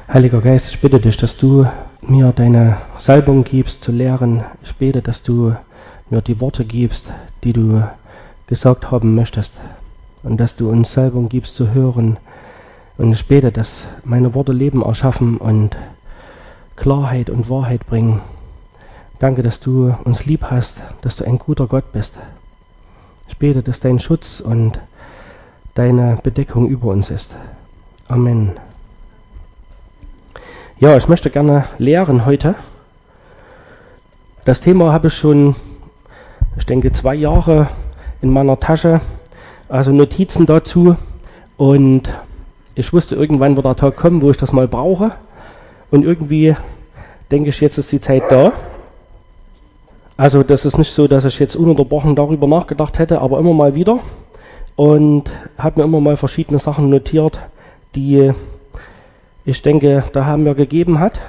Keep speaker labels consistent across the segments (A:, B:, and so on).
A: Heiliger Geist, ich bitte dich, dass du mir deine Salbung gibst zu lehren. Ich bete, dass du mir die Worte gibst, die du gesagt haben möchtest. Und dass du uns Salbung gibst zu hören. Und ich bete, dass meine Worte Leben erschaffen und Klarheit und Wahrheit bringen. Danke, dass du uns lieb hast, dass du ein guter Gott bist. Ich bete, dass dein Schutz und deine Bedeckung über uns ist. Amen. Ja, ich möchte gerne lehren heute. Das Thema habe ich schon, ich denke, 2 Jahre in meiner Tasche, also Notizen dazu. Und ich wusste, irgendwann wird der Tag kommen, wo ich das mal brauche. Und irgendwie denke ich, jetzt ist die Zeit da. Also das ist nicht so, dass ich jetzt ununterbrochen darüber nachgedacht hätte, aber immer mal wieder. Und habe mir immer mal verschiedene Sachen notiert, die ich denke, der Herr mir gegeben hat.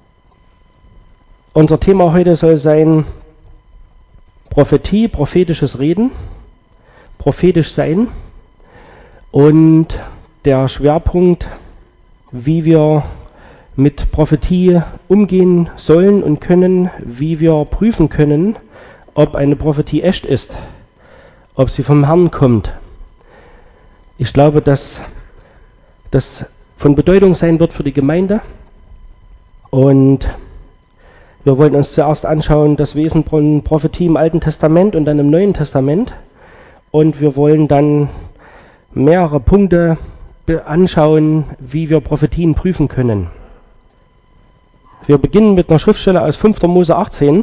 A: Unser Thema heute soll sein Prophetie, prophetisches Reden, prophetisch sein und der Schwerpunkt, wie wir mit Prophetie umgehen sollen und können, wie wir prüfen können, ob eine Prophetie echt ist, ob sie vom Herrn kommt. Ich glaube, dass das von Bedeutung sein wird für die Gemeinde. Und wir wollen uns zuerst anschauen, das Wesen von Prophetie im Alten Testament und dann im Neuen Testament. Und wir wollen dann mehrere Punkte anschauen, wie wir Prophetien prüfen können. Wir beginnen mit einer Schriftstelle aus 5. Mose 18.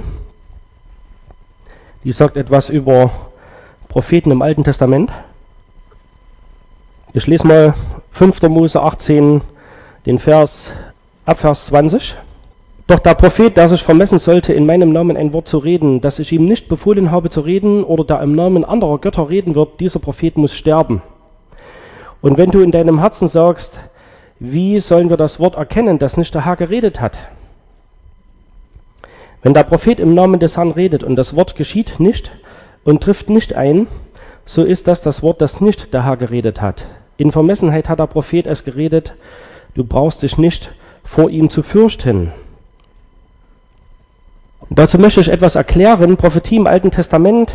A: Die sagt etwas über Propheten im Alten Testament. Ich lese mal 5. Mose 18, den Vers 20. Doch der Prophet, der sich vermessen sollte, in meinem Namen ein Wort zu reden, das ich ihm nicht befohlen habe zu reden, oder der im Namen anderer Götter reden wird, dieser Prophet muss sterben. Und wenn du in deinem Herzen sagst, wie sollen wir das Wort erkennen, das nicht der Herr geredet hat? Wenn der Prophet im Namen des Herrn redet und das Wort geschieht nicht und trifft nicht ein, so ist das Wort, das nicht der Herr geredet hat. In Vermessenheit hat der Prophet es geredet, du brauchst dich nicht vor ihm zu fürchten. Und dazu möchte ich etwas erklären. Prophetie im Alten Testament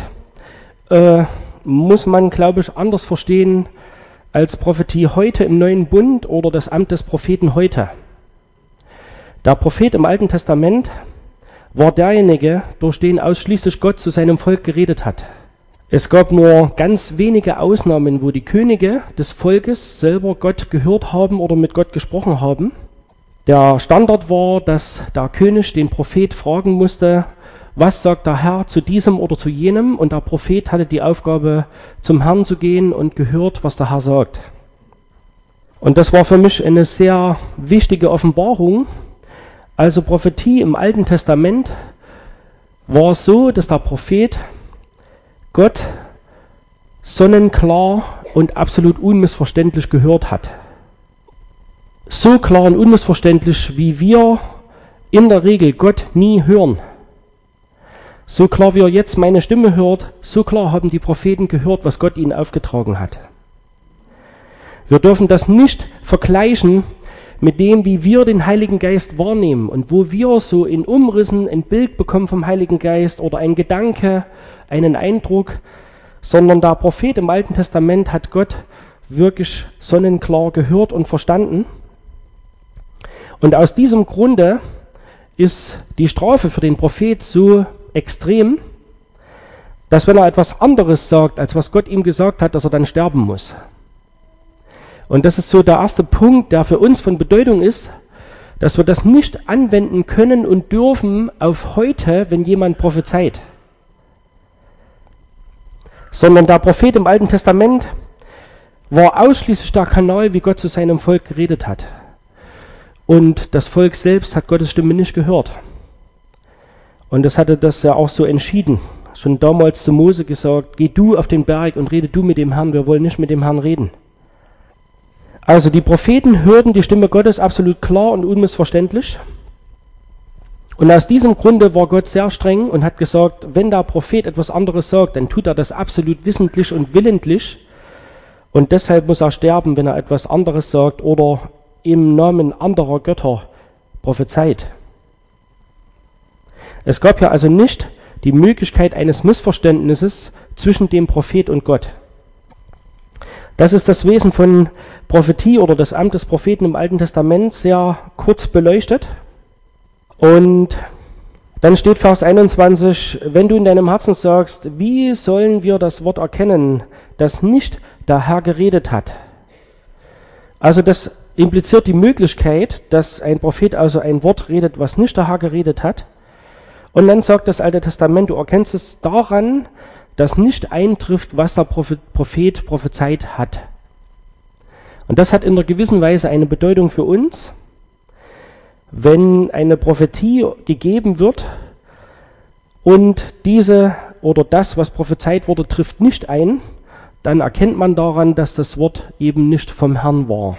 A: muss man, glaube ich, anders verstehen als Prophetie heute im Neuen Bund oder das Amt des Propheten heute. Der Prophet im Alten Testament war derjenige, durch den ausschließlich Gott zu seinem Volk geredet hat. Es gab nur ganz wenige Ausnahmen, wo die Könige des Volkes selber Gott gehört haben oder mit Gott gesprochen haben. Der Standard war, dass der König den Prophet fragen musste, was sagt der Herr zu diesem oder zu jenem? Und der Prophet hatte die Aufgabe, zum Herrn zu gehen und gehört, was der Herr sagt. Und das war für mich eine sehr wichtige Offenbarung. Also Prophetie im Alten Testament war so, dass der Prophet Gott sonnenklar und absolut unmissverständlich gehört hat. So klar und unmissverständlich, wie wir in der Regel Gott nie hören. So klar, wie er jetzt meine Stimme hört, so klar haben die Propheten gehört, was Gott ihnen aufgetragen hat. Wir dürfen das nicht vergleichen mit dem, wie wir den Heiligen Geist wahrnehmen und wo wir so in Umrissen ein Bild bekommen vom Heiligen Geist oder ein Gedanke, einen Eindruck, sondern der Prophet im Alten Testament hat Gott wirklich sonnenklar gehört und verstanden. Und aus diesem Grunde ist die Strafe für den Prophet so extrem, dass wenn er etwas anderes sagt, als was Gott ihm gesagt hat, dass er dann sterben muss. Und das ist so der erste Punkt, der für uns von Bedeutung ist, dass wir das nicht anwenden können und dürfen auf heute, wenn jemand prophezeit. Sondern der Prophet im Alten Testament war ausschließlich der Kanal, wie Gott zu seinem Volk geredet hat. Und das Volk selbst hat Gottes Stimme nicht gehört. Und es hatte das ja auch so entschieden. Schon damals zu Mose gesagt, geh du auf den Berg und rede du mit dem Herrn, wir wollen nicht mit dem Herrn reden. Also die Propheten hörten die Stimme Gottes absolut klar und unmissverständlich. Und aus diesem Grunde war Gott sehr streng und hat gesagt, wenn der Prophet etwas anderes sagt, dann tut er das absolut wissentlich und willentlich. Und deshalb muss er sterben, wenn er etwas anderes sagt oder im Namen anderer Götter prophezeit. Es gab ja also nicht die Möglichkeit eines Missverständnisses zwischen dem Prophet und Gott. Das ist das Wesen von Prophetie oder des Amtes des Propheten im Alten Testament sehr kurz beleuchtet. Und dann steht Vers 21, wenn du in deinem Herzen sagst, wie sollen wir das Wort erkennen, das nicht der Herr geredet hat? Also das impliziert die Möglichkeit, dass ein Prophet also ein Wort redet, was nicht der Herr geredet hat. Und dann sagt das Alte Testament, du erkennst es daran, dass nicht eintrifft, was der Prophet prophezeit hat. Und das hat in einer gewissen Weise eine Bedeutung für uns. Wenn eine Prophetie gegeben wird und diese oder das, was prophezeit wurde, trifft nicht ein, dann erkennt man daran, dass das Wort eben nicht vom Herrn war.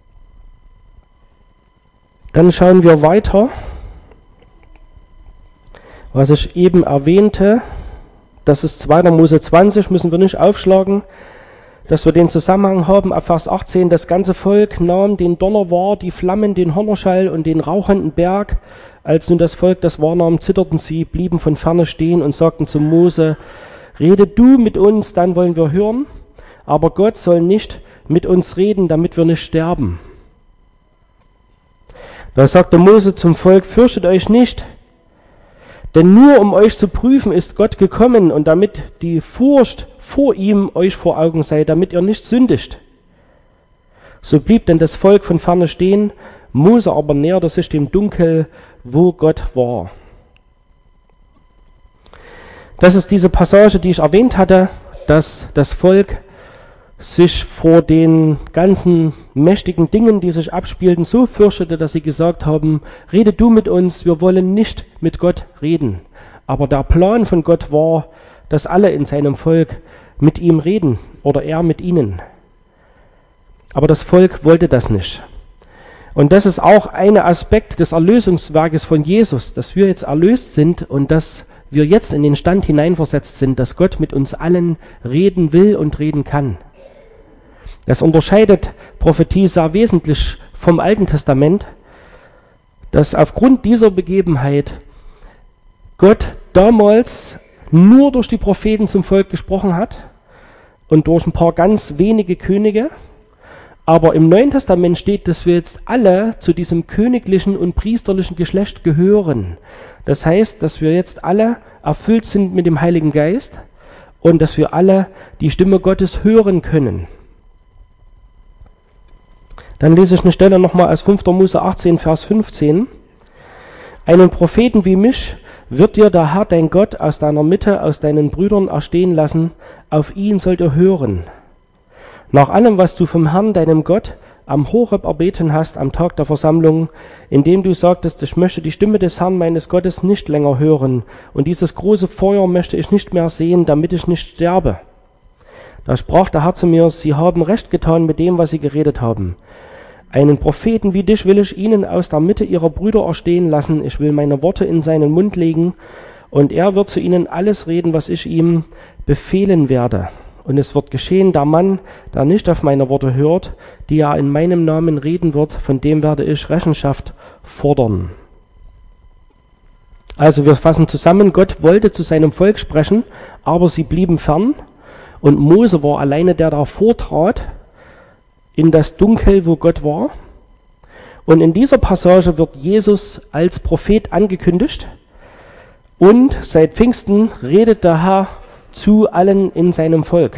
A: Dann schauen wir weiter, was ich eben erwähnte. Das ist 2. Mose 20, müssen wir nicht aufschlagen, dass wir den Zusammenhang haben. Ab Vers 18, das ganze Volk nahm den Donner wahr, die Flammen, den Hörnerschall und den rauchenden Berg. Als nun das Volk das wahrnahm, zitterten sie, blieben von ferne stehen und sagten zu Mose, rede du mit uns, dann wollen wir hören. Aber Gott soll nicht mit uns reden, damit wir nicht sterben. Da sagte Mose zum Volk, fürchtet euch nicht, denn nur um euch zu prüfen ist Gott gekommen und damit die Furcht vor ihm euch vor Augen sei, damit ihr nicht sündigt. So blieb denn das Volk von ferne stehen, Mose aber näherte sich dem Dunkel, wo Gott war. Das ist diese Passage, die ich erwähnt hatte, dass das Volk sich vor den ganzen mächtigen Dingen, die sich abspielten, so fürchtete, dass sie gesagt haben, rede du mit uns, wir wollen nicht mit Gott reden. Aber der Plan von Gott war, dass alle in seinem Volk mit ihm reden oder er mit ihnen. Aber das Volk wollte das nicht. Und das ist auch ein Aspekt des Erlösungswerkes von Jesus, dass wir jetzt erlöst sind und dass wir jetzt in den Stand hineinversetzt sind, dass Gott mit uns allen reden will und reden kann. Das unterscheidet Prophetie sehr wesentlich vom Alten Testament, dass aufgrund dieser Begebenheit Gott damals nur durch die Propheten zum Volk gesprochen hat und durch ein paar ganz wenige Könige. Aber im Neuen Testament steht, dass wir jetzt alle zu diesem königlichen und priesterlichen Geschlecht gehören. Das heißt, dass wir jetzt alle erfüllt sind mit dem Heiligen Geist und dass wir alle die Stimme Gottes hören können. Dann lese ich eine Stelle nochmal aus 5. Mose 18, Vers 15. Einen Propheten wie mich wird dir der Herr, dein Gott, aus deiner Mitte, aus deinen Brüdern erstehen lassen. Auf ihn sollt ihr hören. Nach allem, was du vom Herrn, deinem Gott, am Horeb erbeten hast, am Tag der Versammlung, indem du sagtest, ich möchte die Stimme des Herrn, meines Gottes, nicht länger hören, und dieses große Feuer möchte ich nicht mehr sehen, damit ich nicht sterbe. Da sprach der Herr zu mir, sie haben recht getan mit dem, was sie geredet haben. Einen Propheten wie dich will ich ihnen aus der Mitte ihrer Brüder erstehen lassen. Ich will meine Worte in seinen Mund legen, und er wird zu ihnen alles reden, was ich ihm befehlen werde. Und es wird geschehen, der Mann, der nicht auf meine Worte hört, die er in meinem Namen reden wird, von dem werde ich Rechenschaft fordern. Also wir fassen zusammen, Gott wollte zu seinem Volk sprechen, aber sie blieben fern. Und Mose war alleine der da vortrat in das Dunkel, wo Gott war. Und in dieser Passage wird Jesus als Prophet angekündigt. Und seit Pfingsten redet der Herr zu allen in seinem Volk.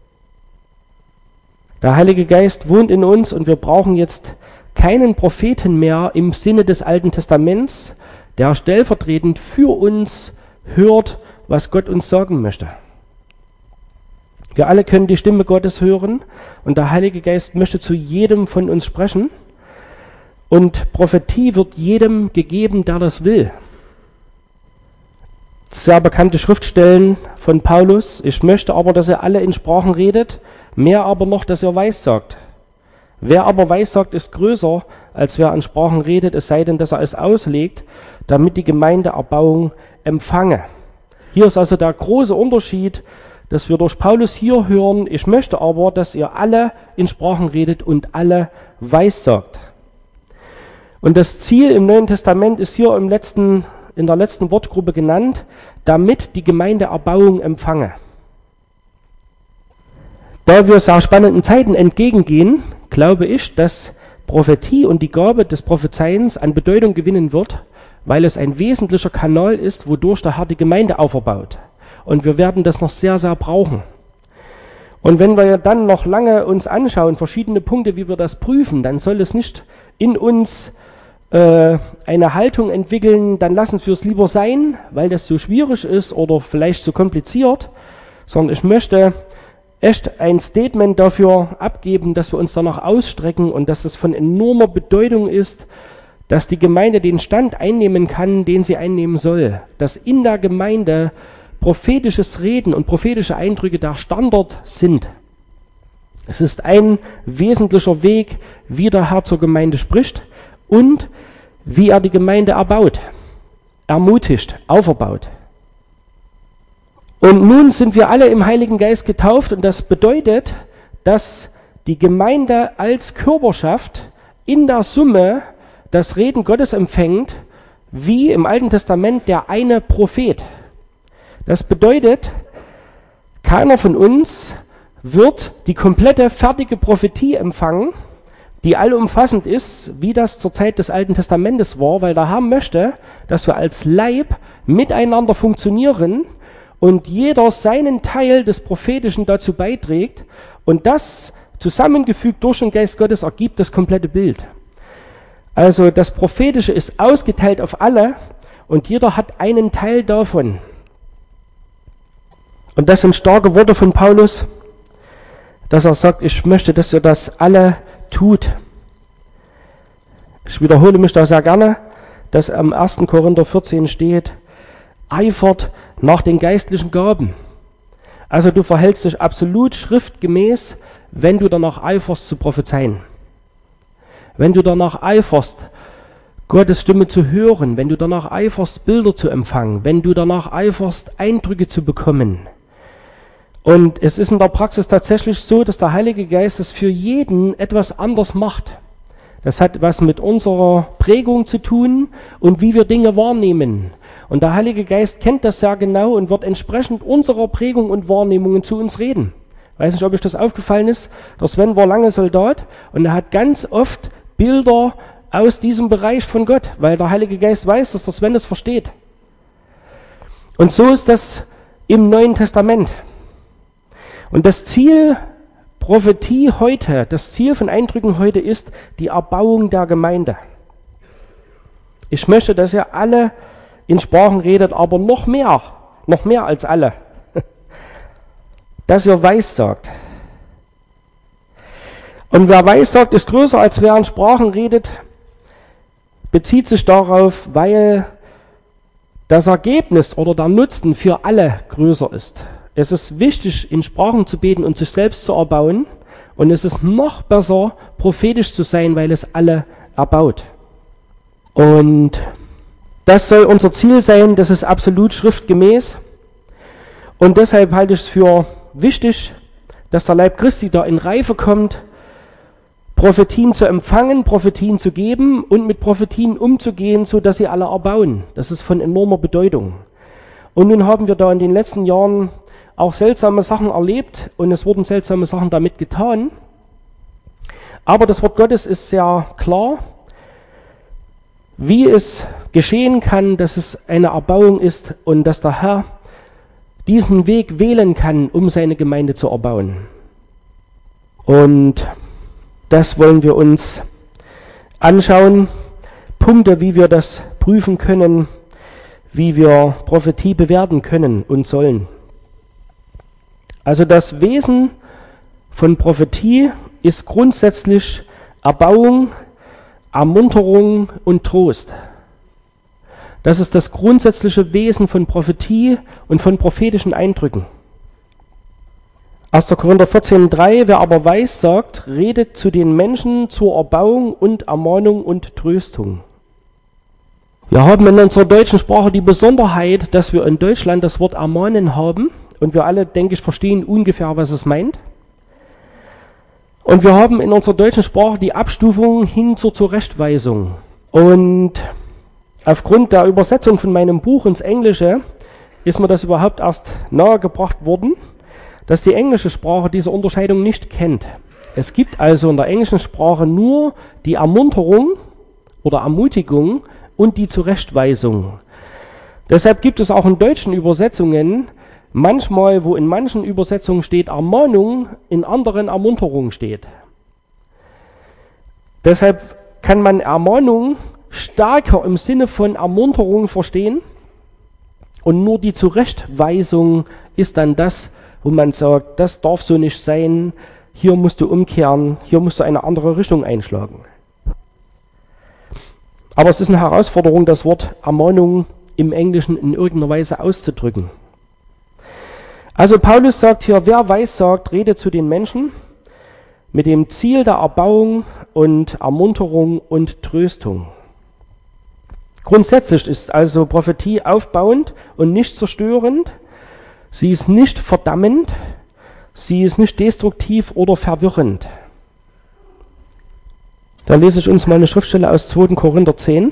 A: Der Heilige Geist wohnt in uns und wir brauchen jetzt keinen Propheten mehr im Sinne des Alten Testaments, der stellvertretend für uns hört, was Gott uns sagen möchte. Wir alle können die Stimme Gottes hören und der Heilige Geist möchte zu jedem von uns sprechen. Und Prophetie wird jedem gegeben, der das will. Sehr bekannte Schriftstellen von Paulus. Ich möchte aber, dass ihr alle in Sprachen redet, mehr aber noch, dass ihr Weissagt. Wer aber Weissagt, ist größer, als wer an Sprachen redet, es sei denn, dass er es auslegt, damit die Gemeindeerbauung empfange. Hier ist also der große Unterschied, dass wir durch Paulus hier hören, ich möchte aber, dass ihr alle in Sprachen redet und alle Weissagt. Und das Ziel im Neuen Testament ist hier in der letzten Wortgruppe genannt, damit die Gemeinde Erbauung empfange. Da wir sehr spannenden Zeiten entgegengehen, glaube ich, dass Prophetie und die Gabe des Prophezeiens an Bedeutung gewinnen wird, weil es ein wesentlicher Kanal ist, wodurch der Herr die Gemeinde auferbaut. Und wir werden das noch sehr, sehr brauchen. Und wenn wir dann noch lange uns anschauen, verschiedene Punkte, wie wir das prüfen, dann soll es nicht in uns eine Haltung entwickeln, dann lassen wir es lieber sein, weil das so schwierig ist oder vielleicht so kompliziert, sondern ich möchte echt ein Statement dafür abgeben, dass wir uns danach ausstrecken und dass es von enormer Bedeutung ist, dass die Gemeinde den Stand einnehmen kann, den sie einnehmen soll. Dass in der Gemeinde prophetisches Reden und prophetische Eindrücke der Standard sind. Es ist ein wesentlicher Weg, wie der Herr zur Gemeinde spricht und wie er die Gemeinde erbaut, ermutigt, auferbaut. Und nun sind wir alle im Heiligen Geist getauft und das bedeutet, dass die Gemeinde als Körperschaft in der Summe das Reden Gottes empfängt, wie im Alten Testament der eine Prophet. Das bedeutet, keiner von uns wird die komplette fertige Prophetie empfangen, die allumfassend ist, wie das zur Zeit des Alten Testamentes war, weil der Herr möchte, dass wir als Leib miteinander funktionieren und jeder seinen Teil des Prophetischen dazu beiträgt und das zusammengefügt durch den Geist Gottes ergibt das komplette Bild. Also das Prophetische ist ausgeteilt auf alle und jeder hat einen Teil davon. Und das sind starke Worte von Paulus, dass er sagt, ich möchte, dass ihr das alle tut. Ich wiederhole mich da sehr gerne, dass am 1. Korinther 14 steht, eifert nach den geistlichen Gaben. Also du verhältst dich absolut schriftgemäß, wenn du danach eiferst zu prophezeien. Wenn du danach eiferst, Gottes Stimme zu hören, wenn du danach eiferst, Bilder zu empfangen, wenn du danach eiferst, Eindrücke zu bekommen. Und es ist in der Praxis tatsächlich so, dass der Heilige Geist es für jeden etwas anders macht. Das hat was mit unserer Prägung zu tun und wie wir Dinge wahrnehmen. Und der Heilige Geist kennt das sehr genau und wird entsprechend unserer Prägung und Wahrnehmungen zu uns reden. Ich weiß nicht, ob euch das aufgefallen ist. Der Sven war lange Soldat und er hat ganz oft Bilder aus diesem Bereich von Gott, weil der Heilige Geist weiß, dass der Sven es versteht. Und so ist das im Neuen Testament. Und das Ziel Prophetie heute, das Ziel von Eindrücken heute ist die Erbauung der Gemeinde. Ich möchte, dass ihr alle in Sprachen redet, aber noch mehr als alle, dass ihr weissagt. Und wer weissagt, ist größer, als wer in Sprachen redet, bezieht sich darauf, weil das Ergebnis oder der Nutzen für alle größer ist. Es ist wichtig, in Sprachen zu beten und sich selbst zu erbauen. Und es ist noch besser, prophetisch zu sein, weil es alle erbaut. Und das soll unser Ziel sein, das ist absolut schriftgemäß. Und deshalb halte ich es für wichtig, dass der Leib Christi da in Reife kommt, Prophetien zu empfangen, Prophetien zu geben und mit Prophetien umzugehen, sodass sie alle erbauen. Das ist von enormer Bedeutung. Und nun haben wir da in den letzten Jahren auch seltsame Sachen erlebt und es wurden seltsame Sachen damit getan. Aber das Wort Gottes ist sehr klar, wie es geschehen kann, dass es eine Erbauung ist und dass der Herr diesen Weg wählen kann, um seine Gemeinde zu erbauen. Und das wollen wir uns anschauen. Punkte, wie wir das prüfen können, wie wir Prophetie bewerten können und sollen. Also das Wesen von Prophetie ist grundsätzlich Erbauung, Ermunterung und Trost. Das ist das grundsätzliche Wesen von Prophetie und von prophetischen Eindrücken. 1. Korinther 14,3, wer aber weissagt, redet zu den Menschen zur Erbauung und Ermahnung und Tröstung. Wir haben in unserer deutschen Sprache die Besonderheit, dass wir in Deutschland das Wort ermahnen haben. Und wir alle, denke ich, verstehen ungefähr, was es meint. Und wir haben in unserer deutschen Sprache die Abstufung hin zur Zurechtweisung. Und aufgrund der Übersetzung von meinem Buch ins Englische ist mir das überhaupt erst nahegebracht worden, dass die englische Sprache diese Unterscheidung nicht kennt. Es gibt also in der englischen Sprache nur die Ermunterung oder Ermutigung und die Zurechtweisung. Deshalb gibt es auch in deutschen Übersetzungen manchmal, wo in manchen Übersetzungen steht Ermahnung, in anderen Ermunterung steht. Deshalb kann man Ermahnung stärker im Sinne von Ermunterung verstehen und nur die Zurechtweisung ist dann das, wo man sagt, das darf so nicht sein, hier musst du umkehren, hier musst du eine andere Richtung einschlagen. Aber es ist eine Herausforderung, das Wort Ermahnung im Englischen in irgendeiner Weise auszudrücken. Also Paulus sagt hier, wer weissagt, rede zu den Menschen mit dem Ziel der Erbauung und Ermunterung und Tröstung. Grundsätzlich ist also Prophetie aufbauend und nicht zerstörend. Sie ist nicht verdammend, sie ist nicht destruktiv oder verwirrend. Da lese ich uns mal eine Schriftstelle aus 2. Korinther 10.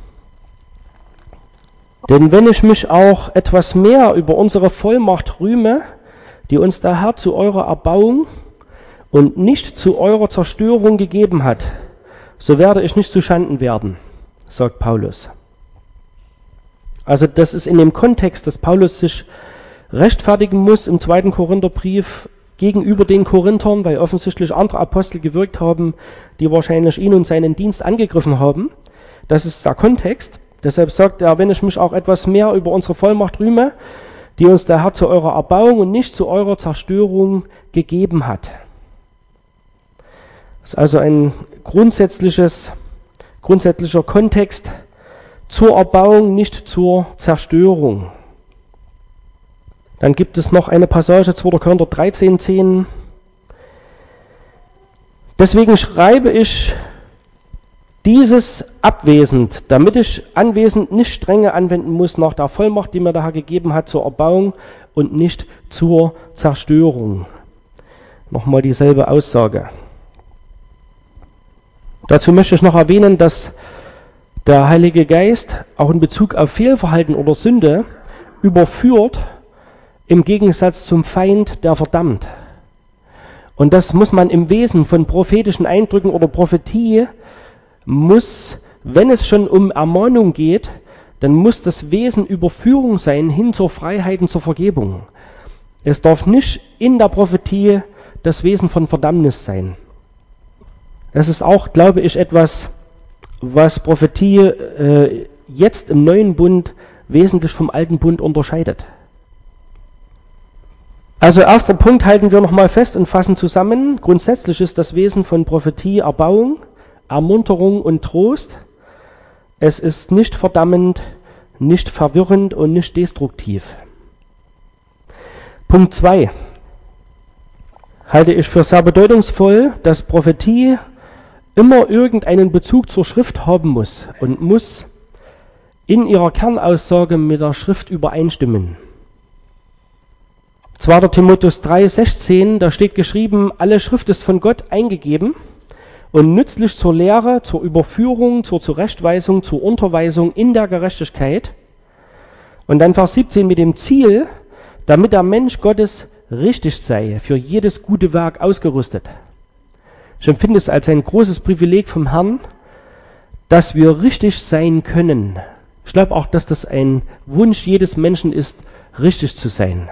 A: Denn wenn ich mich auch etwas mehr über unsere Vollmacht rühme, die uns der Herr zu eurer Erbauung und nicht zu eurer Zerstörung gegeben hat, so werde ich nicht zuschanden werden, sagt Paulus. Also das ist in dem Kontext, dass Paulus sich rechtfertigen muss im 2. Korintherbrief gegenüber den Korinthern, weil offensichtlich andere Apostel gewirkt haben, die wahrscheinlich ihn und seinen Dienst angegriffen haben. Das ist der Kontext. Deshalb sagt er, wenn ich mich auch etwas mehr über unsere Vollmacht rühme, die uns der Herr zu eurer Erbauung und nicht zu eurer Zerstörung gegeben hat. Das ist also ein grundsätzlicher Kontext zur Erbauung, nicht zur Zerstörung. Dann gibt es noch eine Passage, 2. Korinther 13,10. Deswegen schreibe ich dieses abwesend, damit ich anwesend nicht Strenge anwenden muss nach der Vollmacht, die mir der Herr gegeben hat zur Erbauung und nicht zur Zerstörung. Nochmal dieselbe Aussage. Dazu möchte ich noch erwähnen, dass der Heilige Geist auch in Bezug auf Fehlverhalten oder Sünde überführt, im Gegensatz zum Feind, der verdammt. Und das muss man im Wesen von prophetischen Eindrücken oder Prophetie muss, wenn es schon um Ermahnung geht, dann muss das Wesen Überführung sein hin zur Freiheit und zur Vergebung. Es darf nicht in der Prophetie das Wesen von Verdammnis sein. Das ist auch, glaube ich, etwas, was Prophetie jetzt im neuen Bund wesentlich vom alten Bund unterscheidet. Also erster Punkt halten wir nochmal fest und fassen zusammen. Grundsätzlich ist das Wesen von Prophetie Erbauung, Ermunterung und Trost. Es ist nicht verdammend, nicht verwirrend und nicht destruktiv. Punkt 2 halte ich für sehr bedeutungsvoll, dass Prophetie immer irgendeinen Bezug zur Schrift haben muss und muss in ihrer Kernaussage mit der Schrift übereinstimmen. 2. Timotheus 3,16, da steht geschrieben, alle Schrift ist von Gott eingegeben und nützlich zur Lehre, zur Überführung, zur Zurechtweisung, zur Unterweisung in der Gerechtigkeit. Und dann Vers 17 mit dem Ziel, damit der Mensch Gottes richtig sei, für jedes gute Werk ausgerüstet. Ich empfinde es als ein großes Privileg vom Herrn, dass wir richtig sein können. Ich glaube auch, dass das ein Wunsch jedes Menschen ist, richtig zu sein.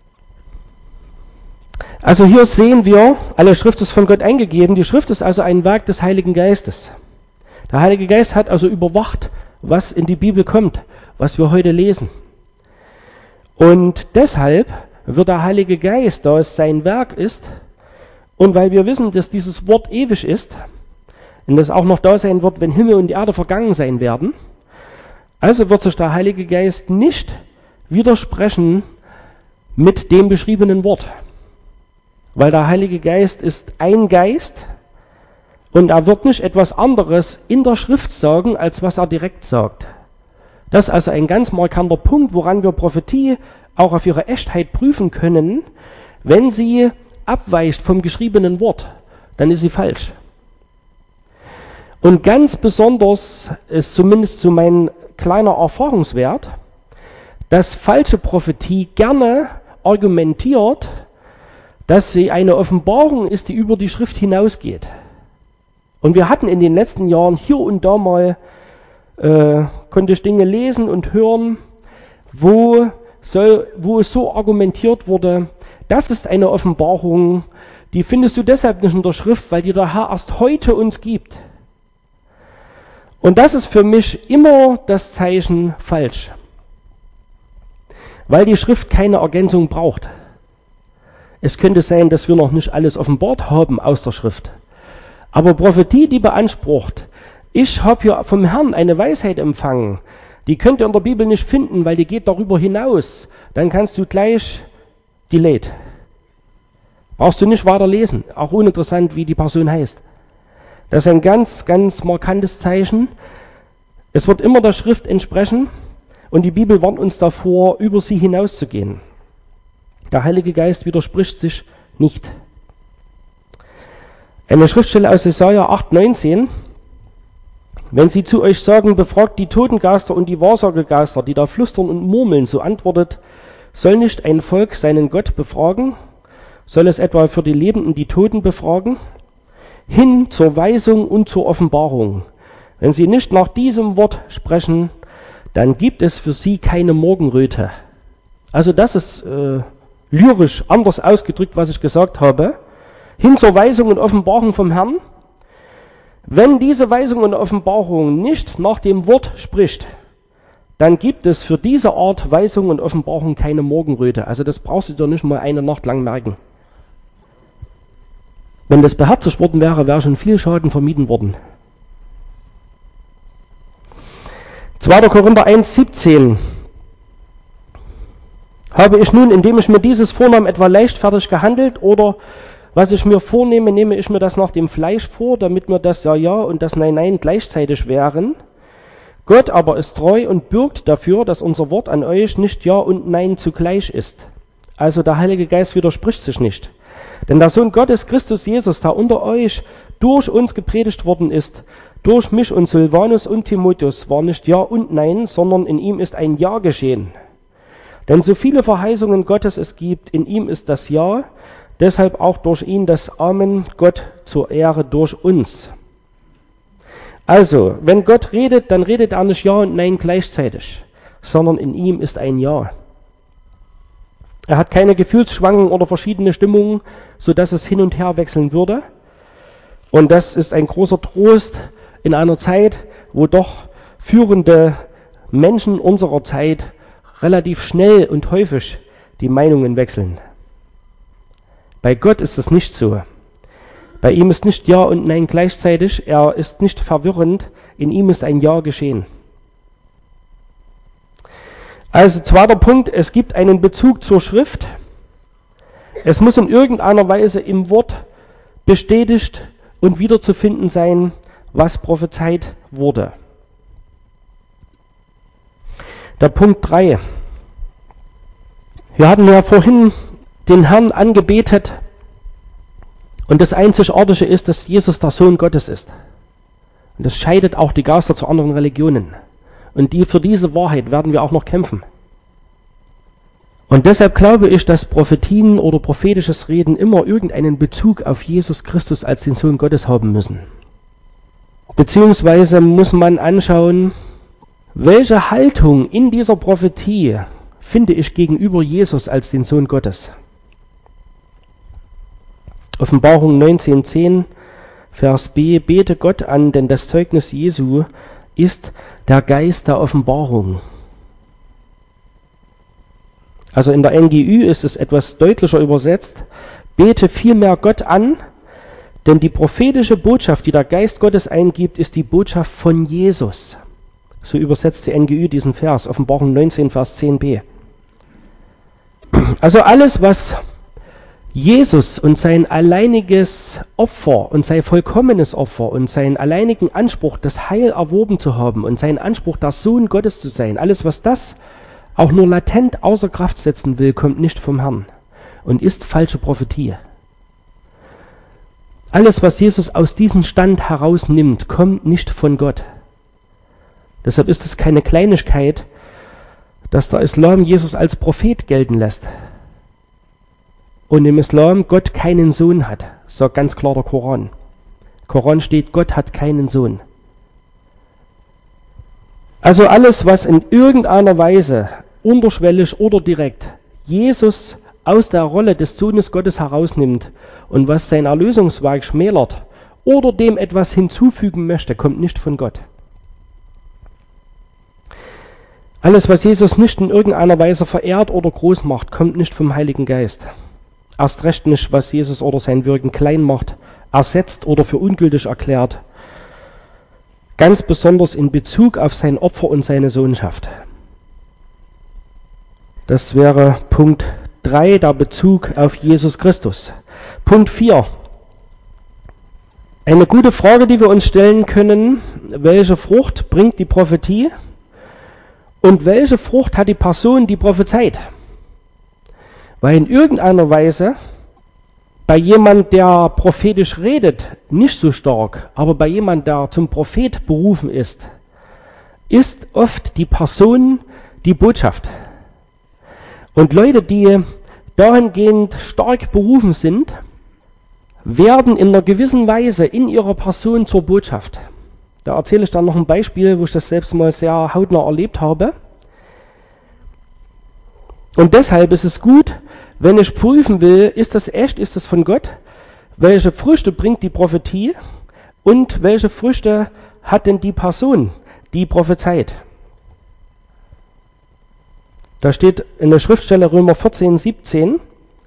A: Also hier sehen wir, alle Schrift ist von Gott eingegeben. Die Schrift ist also ein Werk des Heiligen Geistes. Der Heilige Geist hat also überwacht, was in die Bibel kommt, was wir heute lesen. Und deshalb wird der Heilige Geist, da es sein Werk ist, und weil wir wissen, dass dieses Wort ewig ist und das auch noch da sein wird, wenn Himmel und Erde vergangen sein werden, also wird sich der Heilige Geist nicht widersprechen mit dem beschriebenen Wort. Weil der Heilige Geist ist ein Geist und er wird nicht etwas anderes in der Schrift sagen, als was er direkt sagt. Das ist also ein ganz markanter Punkt, woran wir Prophetie auch auf ihre Echtheit prüfen können. Wenn sie abweicht vom geschriebenen Wort, dann ist sie falsch. Und ganz besonders ist zumindest so mein kleiner Erfahrungswert, dass falsche Prophetie gerne argumentiert, dass sie eine Offenbarung ist, die über die Schrift hinausgeht. Und wir hatten in den letzten Jahren hier und da mal, konnte ich Dinge lesen und hören, wo es so argumentiert wurde, das ist eine Offenbarung, die findest du deshalb nicht in der Schrift, weil die der Herr erst heute uns gibt. Und das ist für mich immer das Zeichen falsch, weil die Schrift keine Ergänzung braucht. Es könnte sein, dass wir noch nicht alles offenbart haben aus der Schrift. Aber Prophetie, die beansprucht, ich habe hier vom Herrn eine Weisheit empfangen, die könnt ihr in der Bibel nicht finden, weil die geht darüber hinaus, dann kannst du gleich delete. Brauchst du nicht weiter lesen, auch uninteressant, wie die Person heißt. Das ist ein ganz, ganz markantes Zeichen. Es wird immer der Schrift entsprechen und die Bibel warnt uns davor, über sie hinauszugehen. Der Heilige Geist widerspricht sich nicht. Eine Schriftstelle aus Jesaja 8,19: Wenn sie zu euch sagen, befragt die Totengeister und die Wahrsagegeister, die da flüstern und murmeln, so antwortet, soll nicht ein Volk seinen Gott befragen? Soll es etwa für die Lebenden die Toten befragen? Hin zur Weisung und zur Offenbarung. Wenn sie nicht nach diesem Wort sprechen, dann gibt es für sie keine Morgenröte. Also das ist lyrisch anders ausgedrückt, was ich gesagt habe. Hin zur Weisung und Offenbarung vom Herrn. Wenn diese Weisung und Offenbarung nicht nach dem Wort spricht, dann gibt es für diese Art Weisung und Offenbarung keine Morgenröte. Also das brauchst du dir nicht mal eine Nacht lang merken. Wenn das beherzigt worden wäre, wäre schon viel Schaden vermieden worden. 2. Korinther 1,17: Habe ich nun, indem ich mir dieses vornahm, etwa leichtfertig gehandelt, oder was ich mir vornehme, nehme ich mir das nach dem Fleisch vor, damit mir das Ja und das Nein gleichzeitig wären? Gott aber ist treu und bürgt dafür, dass unser Wort an euch nicht Ja und Nein zugleich ist. Also der Heilige Geist widerspricht sich nicht. Denn der Sohn Gottes, Christus Jesus, der unter euch durch uns gepredigt worden ist, durch mich und Silvanus und Timotheus, war nicht Ja und Nein, sondern in ihm ist ein Ja geschehen. Denn so viele Verheißungen Gottes es gibt, in ihm ist das Ja, deshalb auch durch ihn das Amen, Gott zur Ehre durch uns. Also, wenn Gott redet, dann redet er nicht Ja und Nein gleichzeitig, sondern in ihm ist ein Ja. Er hat keine Gefühlsschwangungen oder verschiedene Stimmungen, sodass es hin und her wechseln würde. Und das ist ein großer Trost in einer Zeit, wo doch führende Menschen unserer Zeit relativ schnell und häufig die Meinungen wechseln. Bei Gott ist es nicht so. Bei ihm ist nicht Ja und Nein gleichzeitig, er ist nicht verwirrend, in ihm ist ein Ja geschehen. Also zweiter Punkt, es gibt einen Bezug zur Schrift. Es muss in irgendeiner Weise im Wort bestätigt und wiederzufinden sein, was prophezeit wurde. Der Punkt 3. Wir hatten ja vorhin den Herrn angebetet und das Einzigartige ist, dass Jesus der Sohn Gottes ist. Und das scheidet auch die Geister zu anderen Religionen. Und für diese Wahrheit werden wir auch noch kämpfen. Und deshalb glaube ich, dass Prophetien oder prophetisches Reden immer irgendeinen Bezug auf Jesus Christus als den Sohn Gottes haben müssen. Beziehungsweise muss man anschauen, welche Haltung in dieser Prophetie finde ich gegenüber Jesus als den Sohn Gottes. Offenbarung 19,10, Vers B: Bete Gott an, denn das Zeugnis Jesu ist der Geist der Offenbarung. Also in der NGÜ ist es etwas deutlicher übersetzt: Bete vielmehr Gott an, denn die prophetische Botschaft, die der Geist Gottes eingibt, ist die Botschaft von Jesus. So übersetzt die NGÜ diesen Vers, Offenbarung 19, Vers 10b. Also alles, was Jesus und sein alleiniges Opfer und sein vollkommenes Opfer und seinen alleinigen Anspruch, das Heil erworben zu haben und seinen Anspruch, der Sohn Gottes zu sein, alles, was das auch nur latent außer Kraft setzen will, kommt nicht vom Herrn und ist falsche Prophetie. Alles, was Jesus aus diesem Stand herausnimmt, kommt nicht von Gott. Deshalb ist es keine Kleinigkeit, dass der Islam Jesus als Prophet gelten lässt. Und im Islam Gott keinen Sohn hat, sagt ganz klar der Koran. Im Koran steht, Gott hat keinen Sohn. Also alles, was in irgendeiner Weise, unterschwellig oder direkt, Jesus aus der Rolle des Sohnes Gottes herausnimmt und was sein Erlösungswerk schmälert oder dem etwas hinzufügen möchte, kommt nicht von Gott. Alles, was Jesus nicht in irgendeiner Weise verehrt oder groß macht, kommt nicht vom Heiligen Geist. Erst recht nicht, was Jesus oder sein Wirken klein macht, ersetzt oder für ungültig erklärt. Ganz besonders in Bezug auf sein Opfer und seine Sohnschaft. Das wäre Punkt 3, der Bezug auf Jesus Christus. Punkt 4. Eine gute Frage, die wir uns stellen können: Welche Frucht bringt die Prophetie und welche Frucht hat die Person, die prophezeit? Weil in irgendeiner Weise bei jemand, der prophetisch redet, nicht so stark, aber bei jemand, der zum Prophet berufen ist oft die Person die Botschaft. Und Leute, die dahingehend stark berufen sind, werden in einer gewissen Weise in ihrer Person zur Botschaft. Da erzähle ich dann noch ein Beispiel, wo ich das selbst mal sehr hautnah erlebt habe. Und deshalb ist es gut, wenn ich prüfen will, ist das echt, ist das von Gott? Welche Früchte bringt die Prophetie und welche Früchte hat denn die Person, die prophezeit? Da steht in der Schriftstelle Römer 14, 17: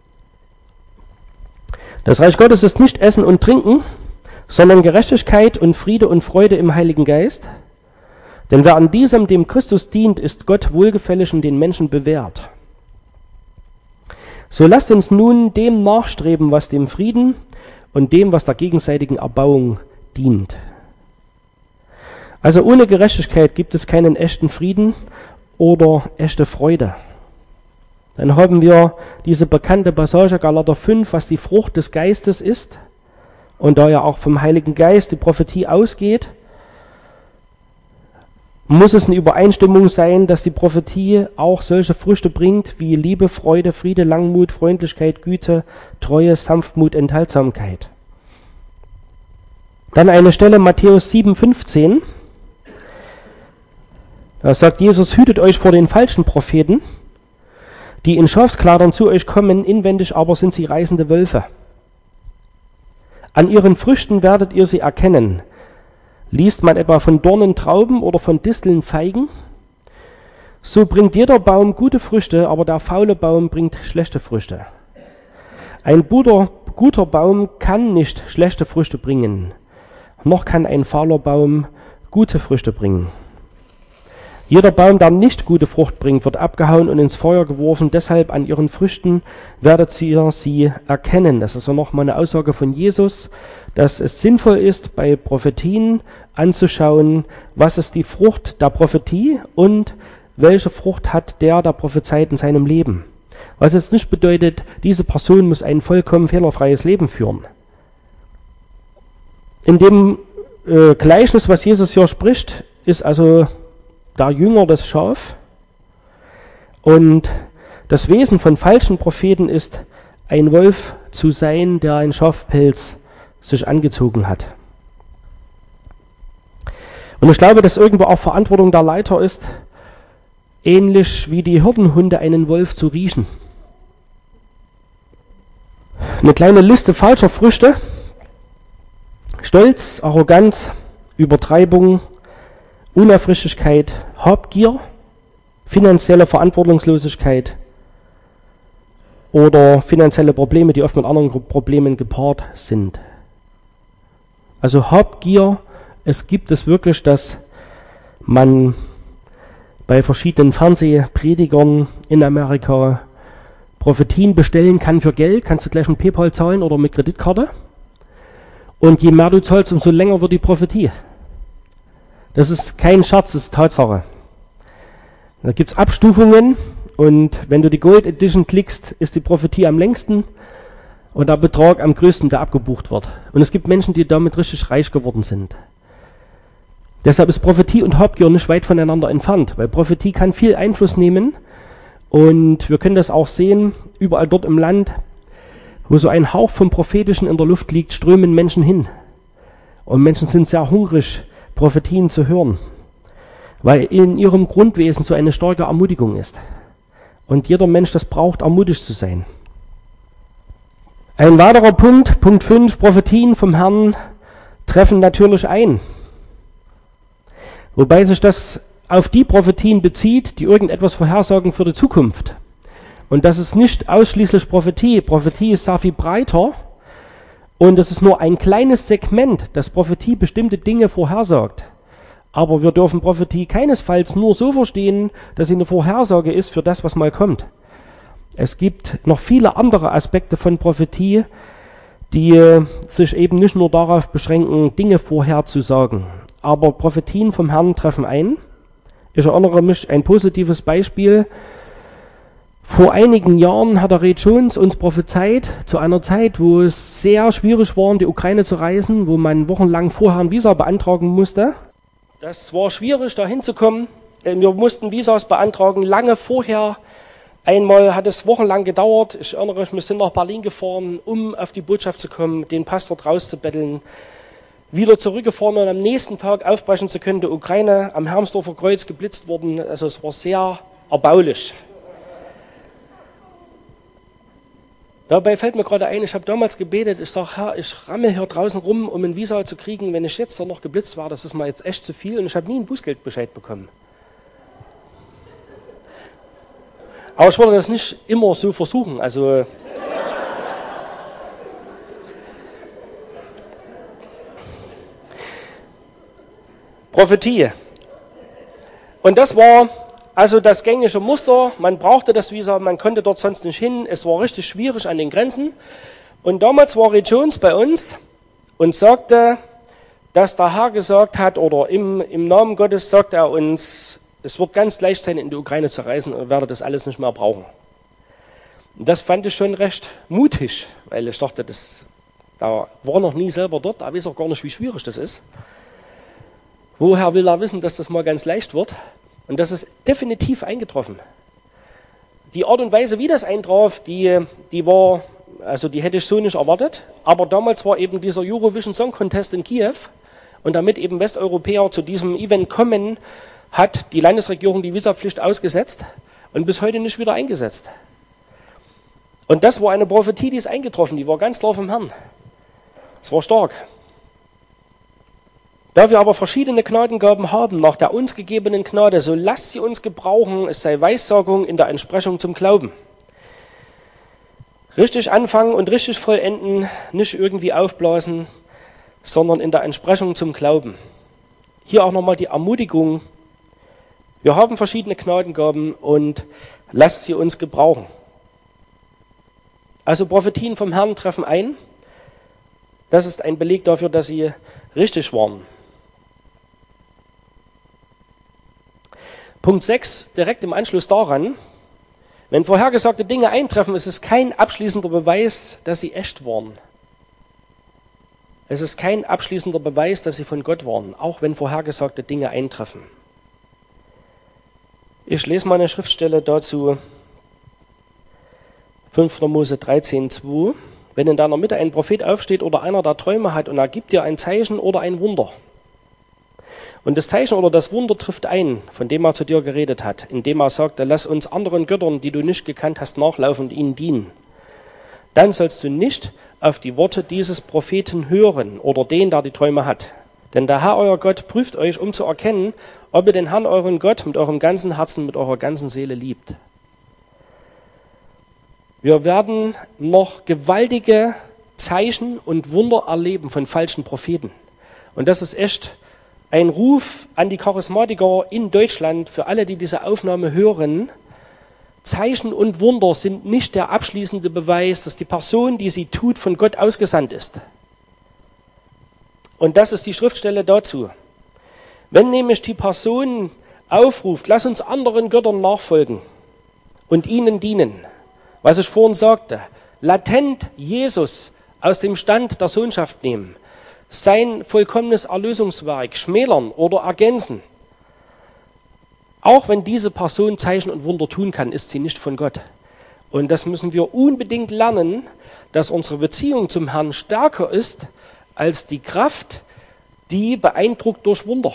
A: Das Reich Gottes ist nicht Essen und Trinken, sondern Gerechtigkeit und Friede und Freude im Heiligen Geist. Denn wer an diesem dem Christus dient, ist Gott wohlgefällig und den Menschen bewährt. So lasst uns nun dem nachstreben, was dem Frieden und dem, was der gegenseitigen Erbauung dient. Also ohne Gerechtigkeit gibt es keinen echten Frieden oder echte Freude. Dann haben wir diese bekannte Passage Galater 5, was die Frucht des Geistes ist. Und da ja auch vom Heiligen Geist die Prophetie ausgeht, muss es eine Übereinstimmung sein, dass die Prophetie auch solche Früchte bringt wie Liebe, Freude, Friede, Langmut, Freundlichkeit, Güte, Treue, Sanftmut, Enthaltsamkeit. Dann eine Stelle Matthäus 7,15. Da sagt Jesus: Hütet euch vor den falschen Propheten, die in Schafskleidern zu euch kommen, inwendig aber sind sie reißende Wölfe. An ihren Früchten werdet ihr sie erkennen. Liest man etwa von Dornen Trauben oder von Disteln Feigen? So bringt jeder Baum gute Früchte, aber der faule Baum bringt schlechte Früchte. Ein guter Baum kann nicht schlechte Früchte bringen, noch kann ein fauler Baum gute Früchte bringen. Jeder Baum, der nicht gute Frucht bringt, wird abgehauen und ins Feuer geworfen. Deshalb an ihren Früchten werdet ihr sie erkennen. Das ist ja nochmal eine Aussage von Jesus, dass es sinnvoll ist, bei Prophetien anzuschauen, was ist die Frucht der Prophetie und welche Frucht hat der prophezeit in seinem Leben. Was jetzt nicht bedeutet, diese Person muss ein vollkommen fehlerfreies Leben führen. In dem Gleichnis, was Jesus hier spricht, ist also der Jünger das Schaf. Und das Wesen von falschen Propheten ist, ein Wolf zu sein, der einen Schafpelz sich angezogen hat. Und ich glaube, dass irgendwo auch Verantwortung der Leiter ist, ähnlich wie die Hirtenhunde einen Wolf zu riechen. Eine kleine Liste falscher Früchte: Stolz, Arroganz, Übertreibung, Unaufrichtigkeit, Habgier, finanzielle Verantwortungslosigkeit oder finanzielle Probleme, die oft mit anderen Problemen gepaart sind. Also Habgier, es gibt es wirklich, dass man bei verschiedenen Fernsehpredigern in Amerika Prophetien bestellen kann für Geld, kannst du gleich mit PayPal zahlen oder mit Kreditkarte. Und je mehr du zahlst, umso länger wird die Prophetie. Das ist kein Scherz, das ist Tatsache. Da gibt es Abstufungen und wenn du die Gold Edition klickst, ist die Prophetie am längsten. und der Betrag am größten, der abgebucht wird. Und es gibt Menschen, die damit richtig reich geworden sind. Deshalb ist Prophetie und Habgier nicht weit voneinander entfernt, weil Prophetie kann viel Einfluss nehmen und wir können das auch sehen, überall dort im Land, wo so ein Hauch vom Prophetischen in der Luft liegt, strömen Menschen hin. Und Menschen sind sehr hungrig, Prophetien zu hören, weil in ihrem Grundwesen so eine starke Ermutigung ist. Und jeder Mensch das braucht, ermutigt zu sein. Ein weiterer Punkt, Punkt 5, Prophetien vom Herrn treffen natürlich ein. Wobei sich das auf die Prophetien bezieht, die irgendetwas vorhersagen für die Zukunft. Und das ist nicht ausschließlich Prophetie. Prophetie ist sehr viel breiter und es ist nur ein kleines Segment, das Prophetie bestimmte Dinge vorhersagt. Aber wir dürfen Prophetie keinesfalls nur so verstehen, dass sie eine Vorhersage ist für das, was mal kommt. Es gibt noch viele andere Aspekte von Prophetie, die sich eben nicht nur darauf beschränken, Dinge vorherzusagen. Aber Prophetien vom Herrn treffen ein. Ich erinnere mich, ein positives Beispiel. Vor einigen Jahren hat der Ray Jones uns prophezeit, zu einer Zeit, wo es sehr schwierig war, in die Ukraine zu reisen, wo man wochenlang vorher ein Visa beantragen musste. Das war schwierig, da hinzukommen. Wir mussten Visas beantragen, lange vorher. Einmal hat es wochenlang gedauert. Ich erinnere mich, wir sind nach Berlin gefahren, um auf die Botschaft zu kommen, den Pass dort rauszubetteln. Wieder zurückgefahren und am nächsten Tag aufbrechen zu können, der Ukraine, am Hermsdorfer Kreuz geblitzt worden. Also es war sehr erbaulich. Dabei fällt mir gerade ein, ich habe damals gebetet, ich sage, Herr, ich rammel hier draußen rum, um ein Visa zu kriegen. Wenn ich jetzt da noch geblitzt war, das ist mir jetzt echt zu viel und ich habe nie einen Bußgeldbescheid bekommen. Aber ich wollte das nicht immer so versuchen. Also Prophetie. Und das war also das gängige Muster. Man brauchte das Visa, man konnte dort sonst nicht hin. Es war richtig schwierig an den Grenzen. Und damals war Ray Jones bei uns und sagte, dass der Herr gesagt hat, oder im Namen Gottes sagt er uns, es wird ganz leicht sein, in die Ukraine zu reisen und werde das alles nicht mehr brauchen. Und das fand ich schon recht mutig, weil ich dachte, da war noch nie selber dort, da weiß auch gar nicht, wie schwierig das ist. Woher will er wissen, dass das mal ganz leicht wird? Und das ist definitiv eingetroffen. Die Art und Weise, wie das eintraf, die hätte ich so nicht erwartet. Aber damals war eben dieser Eurovision Song Contest in Kiew und damit eben Westeuropäer zu diesem Event kommen, hat die Landesregierung die Visapflicht ausgesetzt und bis heute nicht wieder eingesetzt. Und das war eine Prophetie, die ist eingetroffen, die war ganz klar vom Herrn. Es war stark. Da wir aber verschiedene Gnadengaben haben, nach der uns gegebenen Gnade, so lasst sie uns gebrauchen, es sei Weissagung in der Entsprechung zum Glauben. Richtig anfangen und richtig vollenden, nicht irgendwie aufblasen, sondern in der Entsprechung zum Glauben. Hier auch nochmal die Ermutigung, wir haben verschiedene Gnadengaben und lasst sie uns gebrauchen. Also Prophetien vom Herrn treffen ein. Das ist ein Beleg dafür, dass sie richtig waren. Punkt 6, direkt im Anschluss daran, wenn vorhergesagte Dinge eintreffen, ist es kein abschließender Beweis, dass sie echt waren. Es ist kein abschließender Beweis, dass sie von Gott waren, auch wenn vorhergesagte Dinge eintreffen. Ich lese mal eine Schriftstelle dazu, 5. Mose 13,2. Wenn in deiner Mitte ein Prophet aufsteht oder einer, der Träume hat und er gibt dir ein Zeichen oder ein Wunder. Und das Zeichen oder das Wunder trifft ein, von dem er zu dir geredet hat, indem er sagte, lass uns anderen Göttern, die du nicht gekannt hast, nachlaufen und ihnen dienen. Dann sollst du nicht auf die Worte dieses Propheten hören oder den, der die Träume hat. Denn der Herr, euer Gott, prüft euch, um zu erkennen, ob ihr den Herrn, euren Gott, mit eurem ganzen Herzen, mit eurer ganzen Seele liebt. Wir werden noch gewaltige Zeichen und Wunder erleben von falschen Propheten. Und das ist echt ein Ruf an die Charismatiker in Deutschland, für alle, die diese Aufnahme hören. Zeichen und Wunder sind nicht der abschließende Beweis, dass die Person, die sie tut, von Gott ausgesandt ist. Und das ist die Schriftstelle dazu. Wenn nämlich die Person aufruft, lass uns anderen Göttern nachfolgen und ihnen dienen, was ich vorhin sagte, latent Jesus aus dem Stand der Sohnschaft nehmen, sein vollkommenes Erlösungswerk schmälern oder ergänzen. Auch wenn diese Person Zeichen und Wunder tun kann, ist sie nicht von Gott. Und das müssen wir unbedingt lernen, dass unsere Beziehung zum Herrn stärker ist als die Kraft, die beeindruckt durch Wunder.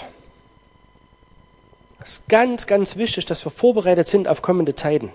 A: Es ist ganz, ganz wichtig, dass wir vorbereitet sind auf kommende Zeiten.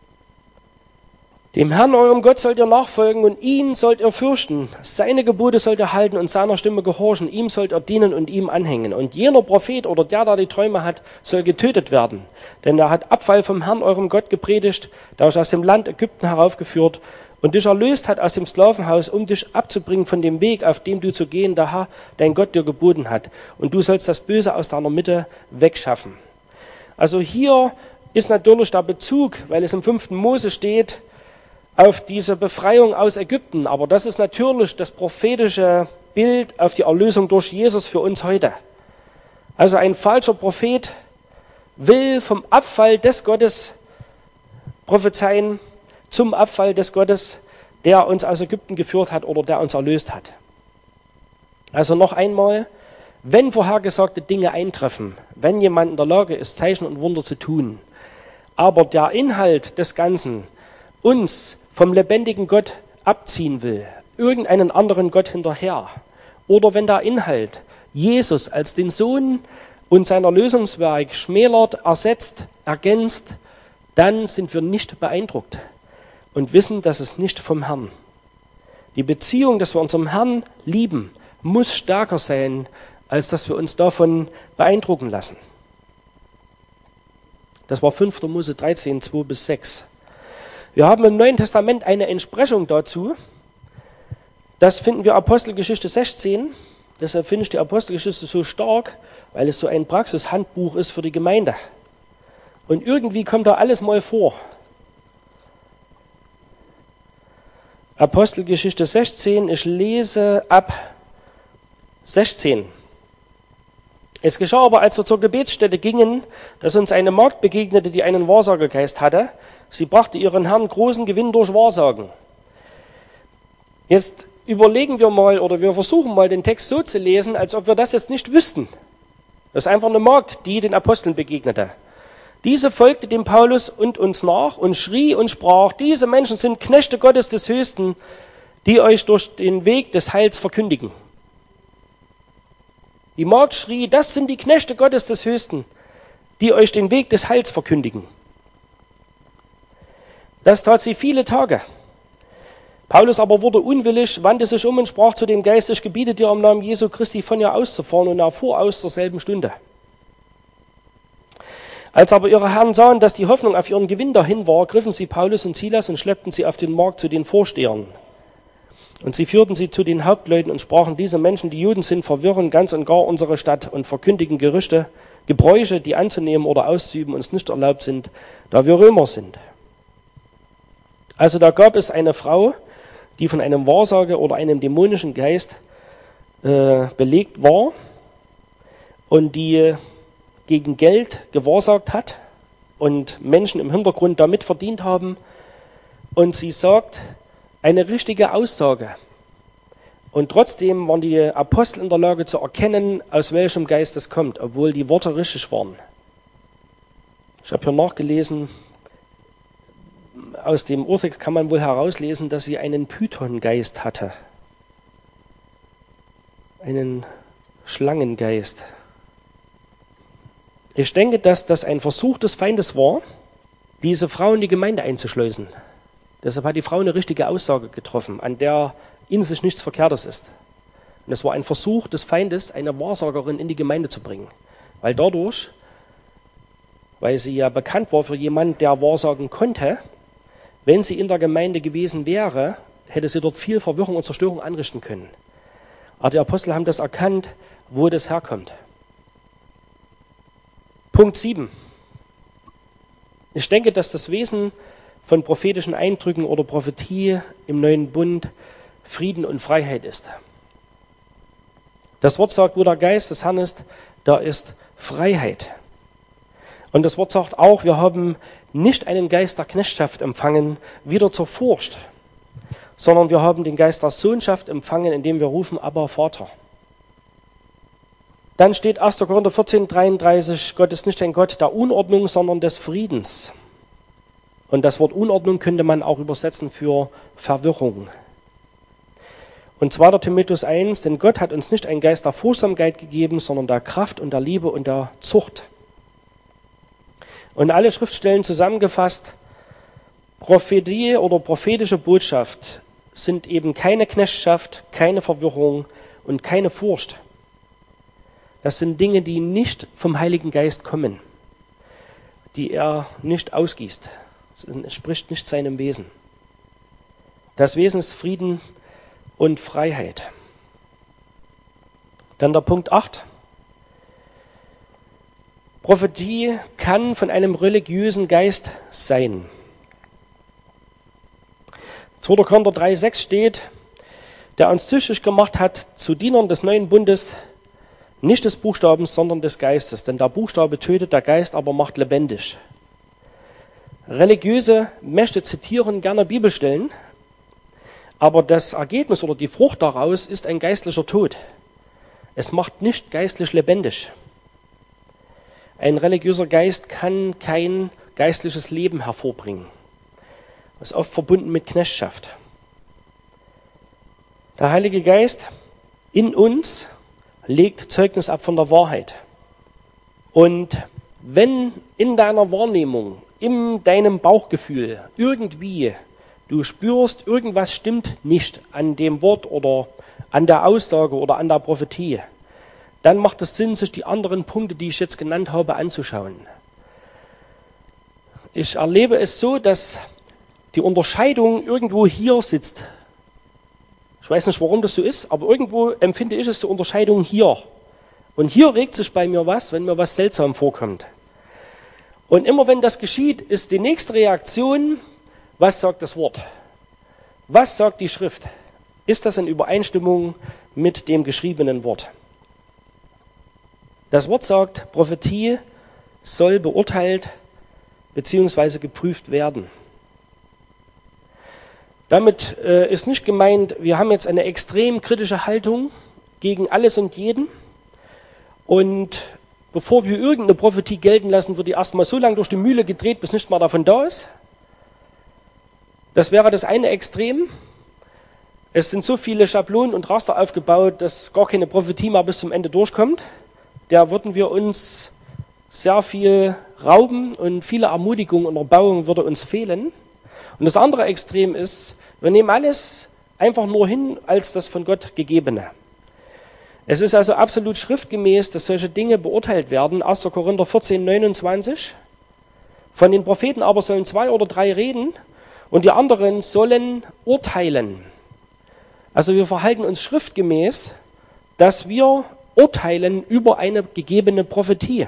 A: Dem Herrn, eurem Gott, sollt ihr nachfolgen und ihn sollt ihr fürchten. Seine Gebote sollt ihr halten und seiner Stimme gehorchen. Ihm sollt ihr dienen und ihm anhängen. Und jener Prophet oder der die Träume hat, soll getötet werden. Denn er hat Abfall vom Herrn, eurem Gott, gepredigt, der euch aus dem Land Ägypten heraufgeführt und dich erlöst hat aus dem Sklavenhaus, um dich abzubringen von dem Weg, auf dem du zu gehen, der Herr, dein Gott, dir geboten hat. Und du sollst das Böse aus deiner Mitte wegschaffen. Also hier ist natürlich der Bezug, weil es im 5. Mose steht, auf diese Befreiung aus Ägypten. Aber das ist natürlich das prophetische Bild auf die Erlösung durch Jesus für uns heute. Also ein falscher Prophet will vom Abfall des Gottes prophezeien zum Abfall des Gottes, der uns aus Ägypten geführt hat oder der uns erlöst hat. Also noch einmal, wenn vorhergesagte Dinge eintreffen, wenn jemand in der Lage ist, Zeichen und Wunder zu tun, aber der Inhalt des Ganzen uns vom lebendigen Gott abziehen will, irgendeinen anderen Gott hinterher, oder wenn der Inhalt Jesus als den Sohn und sein Erlösungswerk schmälert, ersetzt, ergänzt, dann sind wir nicht beeindruckt und wissen, dass es nicht vom Herrn. Die Beziehung, dass wir unserem Herrn lieben, muss stärker sein, als dass wir uns davon beeindrucken lassen. Das war 5. Mose 13, 2-6. Wir haben im Neuen Testament eine Entsprechung dazu. Das finden wir Apostelgeschichte 16. Deshalb finde ich die Apostelgeschichte so stark, weil es so ein Praxishandbuch ist für die Gemeinde. Und irgendwie kommt da alles mal vor. Apostelgeschichte 16, ich lese ab 16. Es geschah aber, als wir zur Gebetsstätte gingen, dass uns eine Magd begegnete, die einen Wahrsagergeist hatte. Sie brachte ihren Herrn großen Gewinn durch Wahrsagen. Jetzt überlegen wir mal oder wir versuchen mal den Text so zu lesen, als ob wir das jetzt nicht wüssten. Das ist einfach eine Magd, die den Aposteln begegnete. Diese folgte dem Paulus und uns nach und schrie und sprach, diese Menschen sind Knechte Gottes des Höchsten, die euch durch den Weg des Heils verkündigen. Die Magd schrie, das sind die Knechte Gottes des Höchsten, die euch den Weg des Heils verkündigen. Das tat sie viele Tage. Paulus aber wurde unwillig, wandte sich um und sprach zu dem Geist, ich gebiete dir im Namen Jesu Christi von ihr auszufahren, und er fuhr aus zur selben Stunde. Als aber ihre Herren sahen, dass die Hoffnung auf ihren Gewinn dahin war, griffen sie Paulus und Silas und schleppten sie auf den Markt zu den Vorstehern. Und sie führten sie zu den Hauptleuten und sprachen, diese Menschen, die Juden sind, verwirren ganz und gar unsere Stadt und verkündigen Gerüchte, Gebräuche, die anzunehmen oder auszuüben uns nicht erlaubt sind, da wir Römer sind. Also da gab es eine Frau, die von einem Wahrsager oder einem dämonischen Geist belegt war und die gegen Geld gewahrsagt hat und Menschen im Hintergrund damit verdient haben. Und sie sagt eine richtige Aussage. Und trotzdem waren die Apostel in der Lage zu erkennen, aus welchem Geist es kommt, obwohl die Worte richtig waren. Ich habe hier nachgelesen, aus dem Urtext kann man wohl herauslesen, dass sie einen Python-Geist hatte. Einen Schlangengeist. Ich denke, dass das ein Versuch des Feindes war, diese Frau in die Gemeinde einzuschleusen. Deshalb hat die Frau eine richtige Aussage getroffen, an der in sich nichts Verkehrtes ist. Und es war ein Versuch des Feindes, eine Wahrsagerin in die Gemeinde zu bringen. Weil dadurch, weil sie ja bekannt war für jemanden, der wahrsagen konnte, wenn sie in der Gemeinde gewesen wäre, hätte sie dort viel Verwirrung und Zerstörung anrichten können. Aber die Apostel haben das erkannt, wo das herkommt. Punkt 7. Ich denke, dass das Wesen von prophetischen Eindrücken oder Prophetie im neuen Bund Frieden und Freiheit ist. Das Wort sagt, wo der Geist des Herrn ist, da ist Freiheit. Und das Wort sagt auch, wir haben nicht einen Geist der Knechtschaft empfangen, wieder zur Furcht, sondern wir haben den Geist der Sohnschaft empfangen, indem wir rufen, Abba, Vater. Dann steht 1. Korinther 14, 33, Gott ist nicht ein Gott der Unordnung, sondern des Friedens. Und das Wort Unordnung könnte man auch übersetzen für Verwirrung. Und 2. Timotheus 1, denn Gott hat uns nicht einen Geist der Furchtsamkeit gegeben, sondern der Kraft und der Liebe und der Zucht. Und alle Schriftstellen zusammengefasst, Prophetie oder prophetische Botschaft sind eben keine Knechtschaft, keine Verwirrung und keine Furcht. Das sind Dinge, die nicht vom Heiligen Geist kommen, die er nicht ausgießt. Es entspricht nicht seinem Wesen. Das Wesen ist Frieden und Freiheit. Dann der Punkt 8. Prophetie kann von einem religiösen Geist sein. 2. Korinther 3,6 steht, der uns tüchtig gemacht hat zu Dienern des neuen Bundes, nicht des Buchstabens, sondern des Geistes. Denn der Buchstabe tötet, der Geist aber macht lebendig. Religiöse Mächte zitieren gerne Bibelstellen, aber das Ergebnis oder die Frucht daraus ist ein geistlicher Tod. Es macht nicht geistlich lebendig. Ein religiöser Geist kann kein geistliches Leben hervorbringen. Das ist oft verbunden mit Knechtschaft. Der Heilige Geist in uns legt Zeugnis ab von der Wahrheit. Und wenn in deiner Wahrnehmung, in deinem Bauchgefühl irgendwie du spürst, irgendwas stimmt nicht an dem Wort oder an der Aussage oder an der Prophetie, dann macht es Sinn, sich die anderen Punkte, die ich jetzt genannt habe, anzuschauen. Ich erlebe es so, dass die Unterscheidung irgendwo hier sitzt. Ich weiß nicht, warum das so ist, aber irgendwo empfinde ich es, die Unterscheidung hier. Und hier regt sich bei mir was, wenn mir was seltsam vorkommt. Und immer wenn das geschieht, ist die nächste Reaktion, was sagt das Wort? Was sagt die Schrift? Ist das in Übereinstimmung mit dem geschriebenen Wort? Das Wort sagt, Prophetie soll beurteilt bzw. geprüft werden. Damit ist nicht gemeint, wir haben jetzt eine extrem kritische Haltung gegen alles und jeden. Und bevor wir irgendeine Prophetie gelten lassen, wird die erstmal so lange durch die Mühle gedreht, bis nichts mehr davon da ist. Das wäre das eine Extrem. Es sind so viele Schablonen und Raster aufgebaut, dass gar keine Prophetie mehr bis zum Ende durchkommt. Da würden wir uns sehr viel rauben und viele Ermutigungen und Erbauungen würde uns fehlen. Und das andere Extrem ist, wir nehmen alles einfach nur hin als das von Gott Gegebene. Es ist also absolut schriftgemäß, dass solche Dinge beurteilt werden. 1. Korinther 14, 29. Von den Propheten aber sollen 2 oder 3 reden und die anderen sollen urteilen. Also wir verhalten uns schriftgemäß, dass wir urteilen über eine gegebene Prophetie.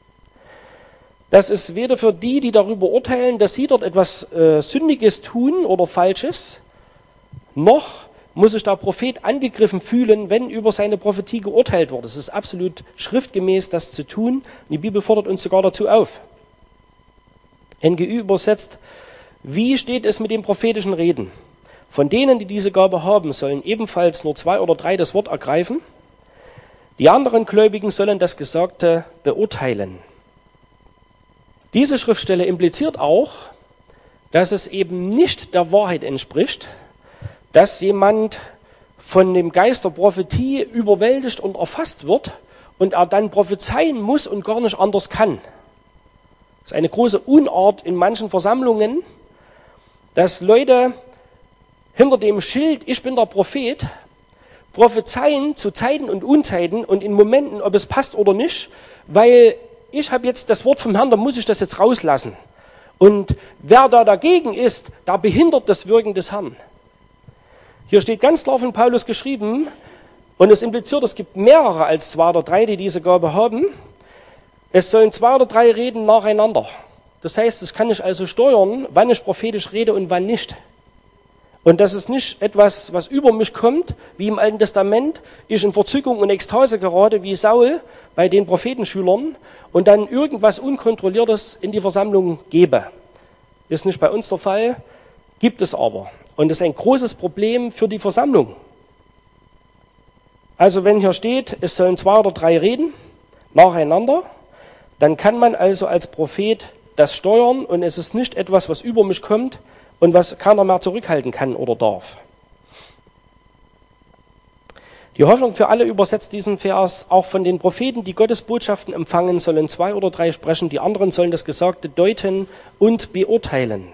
A: Das ist weder für die, die darüber urteilen, dass sie dort etwas Sündiges tun oder Falsches, noch muss sich der Prophet angegriffen fühlen, wenn über seine Prophetie geurteilt wird. Es ist absolut schriftgemäß, das zu tun. Die Bibel fordert uns sogar dazu auf. NGÜ übersetzt, wie steht es mit den prophetischen Reden? Von denen, die diese Gabe haben, sollen ebenfalls nur 2 oder 3 das Wort ergreifen. Die anderen Gläubigen sollen das Gesagte beurteilen. Diese Schriftstelle impliziert auch, dass es eben nicht der Wahrheit entspricht, dass jemand von dem Geist der Prophetie überwältigt und erfasst wird und er dann prophezeien muss und gar nicht anders kann. Das ist eine große Unart in manchen Versammlungen, dass Leute hinter dem Schild, ich bin der Prophet, prophezeien zu Zeiten und Unzeiten und in Momenten, ob es passt oder nicht, weil ich habe jetzt das Wort vom Herrn, da muss ich das jetzt rauslassen. Und wer da dagegen ist, da behindert das Wirken des Herrn. Hier steht ganz klar von Paulus geschrieben, und es impliziert, es gibt mehrere als 2 oder 3, die diese Gabe haben. Es sollen 2 oder 3 reden nacheinander. Das heißt, das kann ich also steuern, wann ich prophetisch rede und wann nicht. Und das ist nicht etwas, was über mich kommt, wie im Alten Testament, ich in Verzückung und Ekstase gerate, wie Saul bei den Prophetenschülern, und dann irgendwas Unkontrolliertes in die Versammlung gebe. Ist nicht bei uns der Fall, gibt es aber. Und das ist ein großes Problem für die Versammlung. Also wenn hier steht, es sollen 2 oder 3 reden, nacheinander, dann kann man also als Prophet das steuern und es ist nicht etwas, was über mich kommt und was keiner mehr zurückhalten kann oder darf. Die Hoffnung für alle übersetzt diesen Vers: Auch von den Propheten, die Gottes Botschaften empfangen, sollen 2 oder 3 sprechen, die anderen sollen das Gesagte deuten und beurteilen.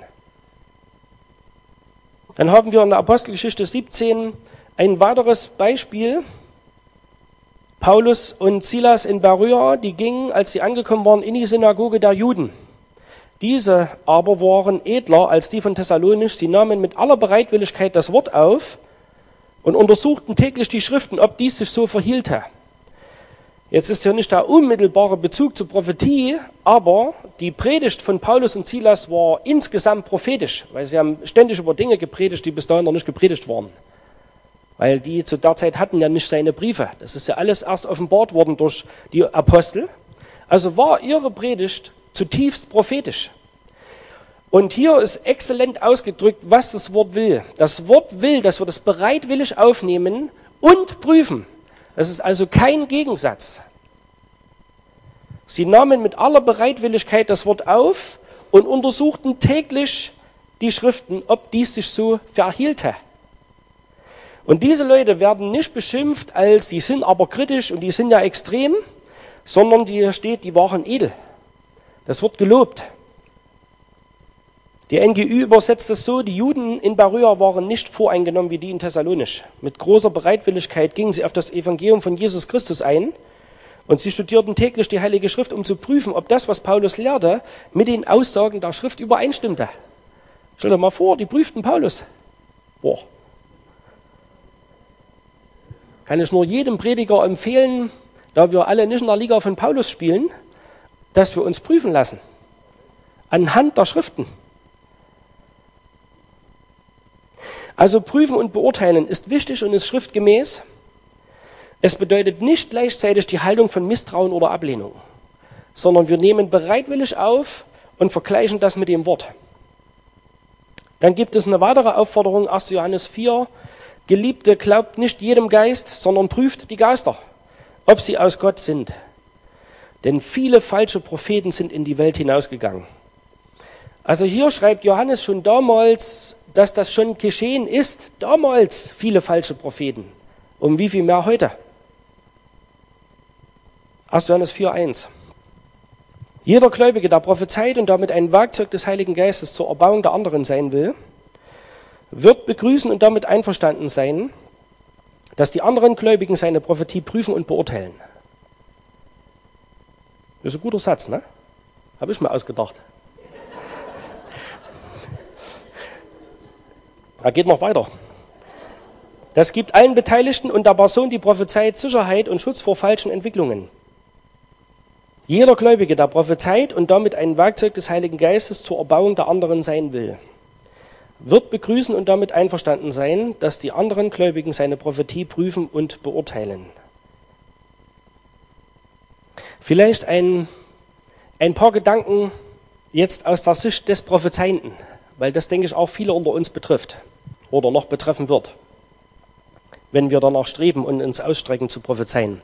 A: Dann haben wir in der Apostelgeschichte 17 ein weiteres Beispiel. Paulus und Silas in Beröa, die gingen, als sie angekommen waren, in die Synagoge der Juden. Diese aber waren edler als die von Thessalonisch. Sie nahmen mit aller Bereitwilligkeit das Wort auf und untersuchten täglich die Schriften, ob dies sich so verhielte. Jetzt ist hier nicht der unmittelbare Bezug zur Prophetie, aber die Predigt von Paulus und Silas war insgesamt prophetisch, weil sie haben ständig über Dinge gepredigt, die bis dahin noch nicht gepredigt waren. Weil die zu der Zeit hatten ja nicht seine Briefe. Das ist ja alles erst offenbart worden durch die Apostel. Also war ihre Predigt zutiefst prophetisch. Und hier ist exzellent ausgedrückt, was das Wort will. Das Wort will, dass wir das bereitwillig aufnehmen und prüfen. Das ist also kein Gegensatz. Sie nahmen mit aller Bereitwilligkeit das Wort auf und untersuchten täglich die Schriften, ob dies sich so verhielte. Und diese Leute werden nicht beschimpft als, die sind aber kritisch und die sind ja extrem, sondern hier steht, die waren edel. Das wird gelobt. Die NGÜ übersetzt es so: Die Juden in Beröa waren nicht voreingenommen wie die in Thessalonisch. Mit großer Bereitwilligkeit gingen sie auf das Evangelium von Jesus Christus ein und sie studierten täglich die Heilige Schrift, um zu prüfen, ob das, was Paulus lehrte, mit den Aussagen der Schrift übereinstimmte. Stell dir mal vor, die prüften Paulus. Boah. Kann ich nur jedem Prediger empfehlen, da wir alle nicht in der Liga von Paulus spielen, dass wir uns prüfen lassen. Anhand der Schriften. Also prüfen und beurteilen ist wichtig und ist schriftgemäß. Es bedeutet nicht gleichzeitig die Haltung von Misstrauen oder Ablehnung, sondern wir nehmen bereitwillig auf und vergleichen das mit dem Wort. Dann gibt es eine weitere Aufforderung, 1. Johannes 4. Geliebte, glaubt nicht jedem Geist, sondern prüft die Geister, ob sie aus Gott sind. Denn viele falsche Propheten sind in die Welt hinausgegangen. Also hier schreibt Johannes schon damals, dass das schon geschehen ist. Damals viele falsche Propheten. Und wie viel mehr heute? 1. Johannes 4,1. Jeder Gläubige, der prophezeit und damit ein Werkzeug des Heiligen Geistes zur Erbauung der anderen sein will, wird begrüßen und damit einverstanden sein, dass die anderen Gläubigen seine Prophetie prüfen und beurteilen. Das ist ein guter Satz, ne? Habe ich mir ausgedacht. Er geht noch weiter. Das gibt allen Beteiligten und der Person, die prophezeit, Sicherheit und Schutz vor falschen Entwicklungen. Jeder Gläubige, der prophezeit und damit ein Werkzeug des Heiligen Geistes zur Erbauung der anderen sein will, wird begrüßen und damit einverstanden sein, dass die anderen Gläubigen seine Prophetie prüfen und beurteilen. Vielleicht ein paar Gedanken jetzt aus der Sicht des Prophezeienden, weil das, denke ich, auch viele unter uns betrifft oder noch betreffen wird, wenn wir danach streben und uns ausstrecken zu prophezeien.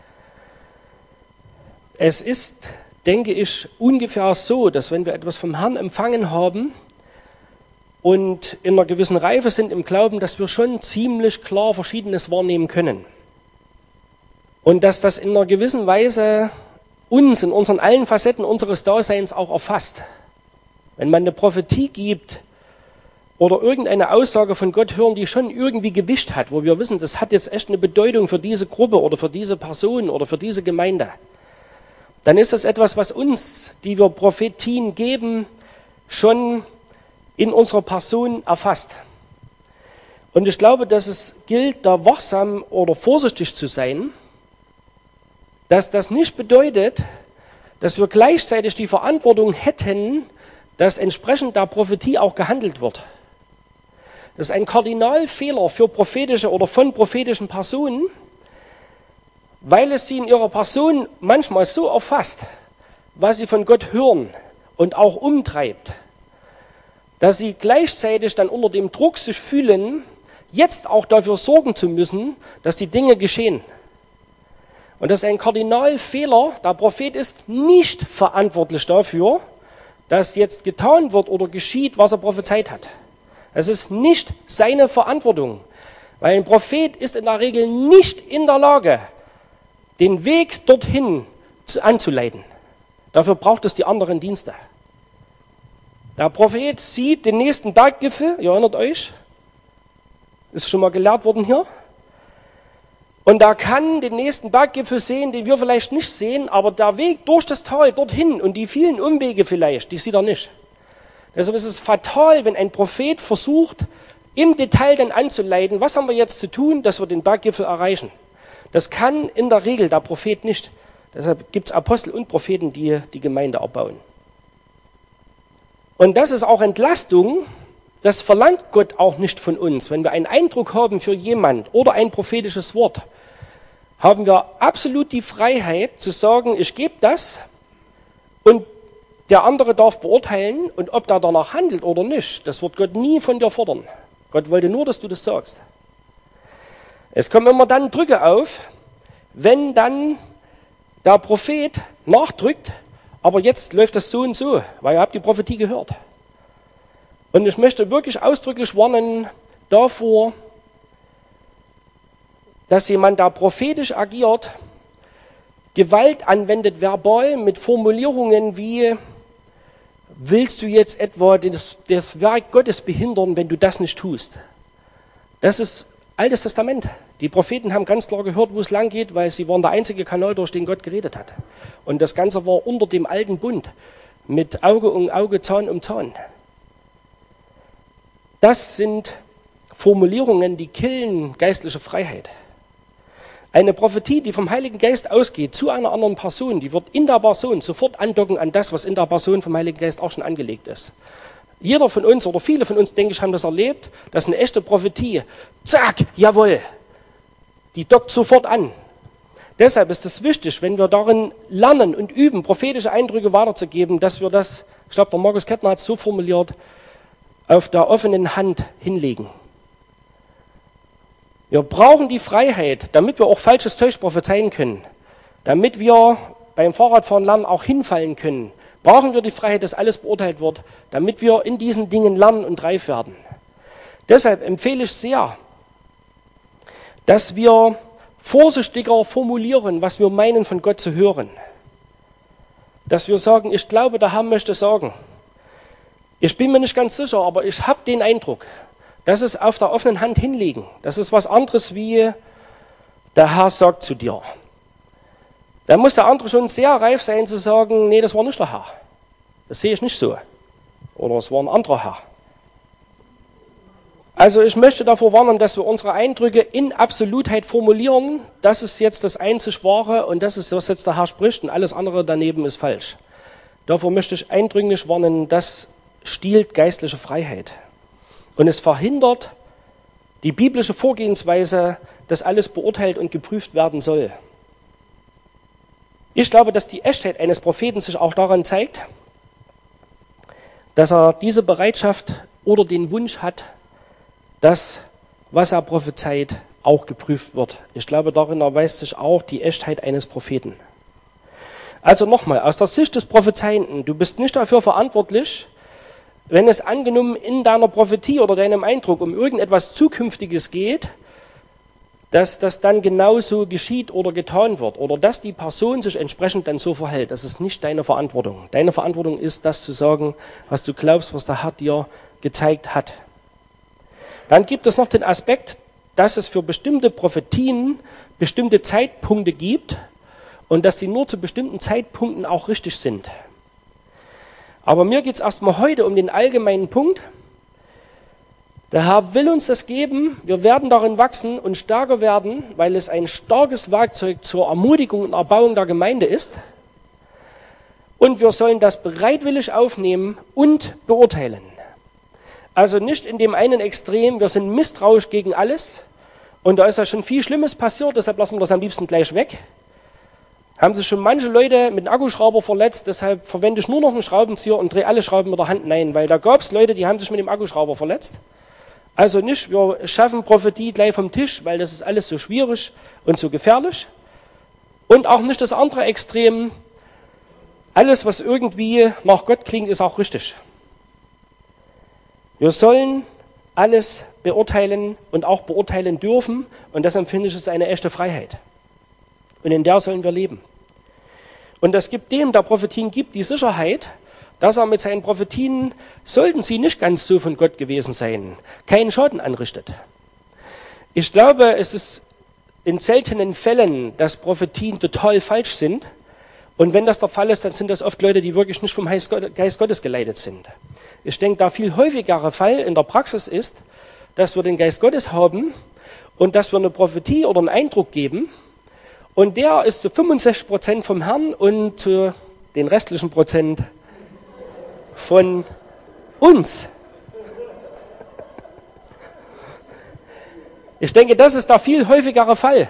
A: Es ist, denke ich, ungefähr so, dass wenn wir etwas vom Herrn empfangen haben und in einer gewissen Reife sind im Glauben, dass wir schon ziemlich klar Verschiedenes wahrnehmen können. Und dass das in einer gewissen Weise uns in unseren allen Facetten unseres Daseins auch erfasst. Wenn man eine Prophetie gibt oder irgendeine Aussage von Gott hören, die schon irgendwie Gewicht hat, wo wir wissen, das hat jetzt echt eine Bedeutung für diese Gruppe oder für diese Person oder für diese Gemeinde, dann ist das etwas, was uns, die wir Prophetien geben, schon in unserer Person erfasst. Und ich glaube, dass es gilt, da wachsam oder vorsichtig zu sein, dass das nicht bedeutet, dass wir gleichzeitig die Verantwortung hätten, dass entsprechend der Prophetie auch gehandelt wird. Das ist ein Kardinalfehler für prophetische oder von prophetischen Personen, weil es sie in ihrer Person manchmal so erfasst, was sie von Gott hören und auch umtreibt, dass sie gleichzeitig dann unter dem Druck sich fühlen, jetzt auch dafür sorgen zu müssen, dass die Dinge geschehen. Und das ist ein Kardinalfehler. Der Prophet ist nicht verantwortlich dafür, dass jetzt getan wird oder geschieht, was er prophezeit hat. Es ist nicht seine Verantwortung, weil ein Prophet ist in der Regel nicht in der Lage, den Weg dorthin anzuleiten. Dafür braucht es die anderen Dienste. Der Prophet sieht den nächsten Berggipfel, ihr erinnert euch, ist schon mal gelehrt worden hier. Und er kann den nächsten Berggipfel sehen, den wir vielleicht nicht sehen, aber der Weg durch das Tal dorthin und die vielen Umwege vielleicht, die sieht er nicht. Deshalb ist es fatal, wenn ein Prophet versucht, im Detail dann anzuleiten, was haben wir jetzt zu tun, dass wir den Berggipfel erreichen. Das kann in der Regel der Prophet nicht. Deshalb gibt es Apostel und Propheten, die die Gemeinde erbauen. Und das ist auch Entlastung, das verlangt Gott auch nicht von uns. Wenn wir einen Eindruck haben für jemand oder ein prophetisches Wort, haben wir absolut die Freiheit zu sagen, ich gebe das und der andere darf beurteilen und ob der danach handelt oder nicht, das wird Gott nie von dir fordern. Gott wollte nur, dass du das sagst. Es kommen immer dann Drücke auf, wenn dann der Prophet nachdrückt, aber jetzt läuft das so und so, weil ihr habt die Prophetie gehört. Und ich möchte wirklich ausdrücklich warnen davor, dass jemand, der prophetisch agiert, Gewalt anwendet verbal mit Formulierungen wie, willst du jetzt etwa das Werk Gottes behindern, wenn du das nicht tust? Das ist Altes Testament. Die Propheten haben ganz klar gehört, wo es lang geht, weil sie waren der einzige Kanal, durch den Gott geredet hat. Und das Ganze war unter dem alten Bund, mit Auge um Auge, Zahn um Zahn. Das sind Formulierungen, die killen geistliche Freiheit. Eine Prophetie, die vom Heiligen Geist ausgeht zu einer anderen Person, die wird in der Person sofort andocken an das, was in der Person vom Heiligen Geist auch schon angelegt ist. Jeder von uns oder viele von uns, denke ich, haben das erlebt, dass eine echte Prophetie, zack, jawohl, die dockt sofort an. Deshalb ist es wichtig, wenn wir darin lernen und üben, prophetische Eindrücke weiterzugeben, dass wir das, ich glaube, der Markus Kettner hat es so formuliert, auf der offenen Hand hinlegen. Wir brauchen die Freiheit, damit wir auch falsches Zeug prophezeien können, damit wir beim Fahrradfahren lernen auch hinfallen können, brauchen wir die Freiheit, dass alles beurteilt wird, damit wir in diesen Dingen lernen und reif werden. Deshalb empfehle ich sehr, dass wir vorsichtiger formulieren, was wir meinen, von Gott zu hören. Dass wir sagen, ich glaube, der Herr möchte sagen. Ich bin mir nicht ganz sicher, aber ich habe den Eindruck, das ist auf der offenen Hand hinlegen. Das ist was anderes, wie der Herr sagt zu dir. Da muss der andere schon sehr reif sein, zu sagen, nee, das war nicht der Herr. Das sehe ich nicht so. Oder es war ein anderer Herr. Also ich möchte davor warnen, dass wir unsere Eindrücke in Absolutheit formulieren. Das ist jetzt das einzig Wahre und das ist, was jetzt der Herr spricht und alles andere daneben ist falsch. Davor möchte ich eindringlich warnen, das stiehlt geistliche Freiheit. Und es verhindert die biblische Vorgehensweise, dass alles beurteilt und geprüft werden soll. Ich glaube, dass die Echtheit eines Propheten sich auch daran zeigt, dass er diese Bereitschaft oder den Wunsch hat, dass, was er prophezeit, auch geprüft wird. Ich glaube, darin erweist sich auch die Echtheit eines Propheten. Also nochmal, aus der Sicht des Prophezeienden, du bist nicht dafür verantwortlich, wenn es angenommen in deiner Prophetie oder deinem Eindruck um irgendetwas Zukünftiges geht, dass das dann genauso geschieht oder getan wird oder dass die Person sich entsprechend dann so verhält. Das ist nicht deine Verantwortung. Deine Verantwortung ist, das zu sagen, was du glaubst, was der Herr dir gezeigt hat. Dann gibt es noch den Aspekt, dass es für bestimmte Prophetien bestimmte Zeitpunkte gibt und dass sie nur zu bestimmten Zeitpunkten auch richtig sind. Aber mir geht es erstmal heute um den allgemeinen Punkt. Der Herr will uns das geben, wir werden darin wachsen und stärker werden, weil es ein starkes Werkzeug zur Ermutigung und Erbauung der Gemeinde ist. Und wir sollen das bereitwillig aufnehmen und beurteilen. Also nicht in dem einen Extrem, wir sind misstrauisch gegen alles und da ist ja schon viel Schlimmes passiert, deshalb lassen wir das am liebsten gleich weg. Haben sich schon manche Leute mit einem Akkuschrauber verletzt, deshalb verwende ich nur noch einen Schraubenzieher und drehe alle Schrauben mit der Hand. Nein, weil da gab es Leute, die haben sich mit dem Akkuschrauber verletzt. Also nicht, wir schaffen Prophetie gleich vom Tisch, weil das ist alles so schwierig und so gefährlich. Und auch nicht das andere Extrem, alles was irgendwie nach Gott klingt, ist auch richtig. Wir sollen alles beurteilen und auch beurteilen dürfen und deshalb finde ich es eine echte Freiheit. Und in der sollen wir leben. Und das gibt dem, der Prophetien gibt, die Sicherheit, dass er mit seinen Prophetien, sollten sie nicht ganz so von Gott gewesen sein, keinen Schaden anrichtet. Ich glaube, es ist in seltenen Fällen, dass Prophetien total falsch sind. Und wenn das der Fall ist, dann sind das oft Leute, die wirklich nicht vom Geist Gottes geleitet sind. Ich denke, der viel häufigere Fall in der Praxis ist, dass wir den Geist Gottes haben und dass wir eine Prophetie oder einen Eindruck geben. Und der ist zu 65% vom Herrn und zu den restlichen Prozent von uns. Ich denke, das ist der viel häufigere Fall.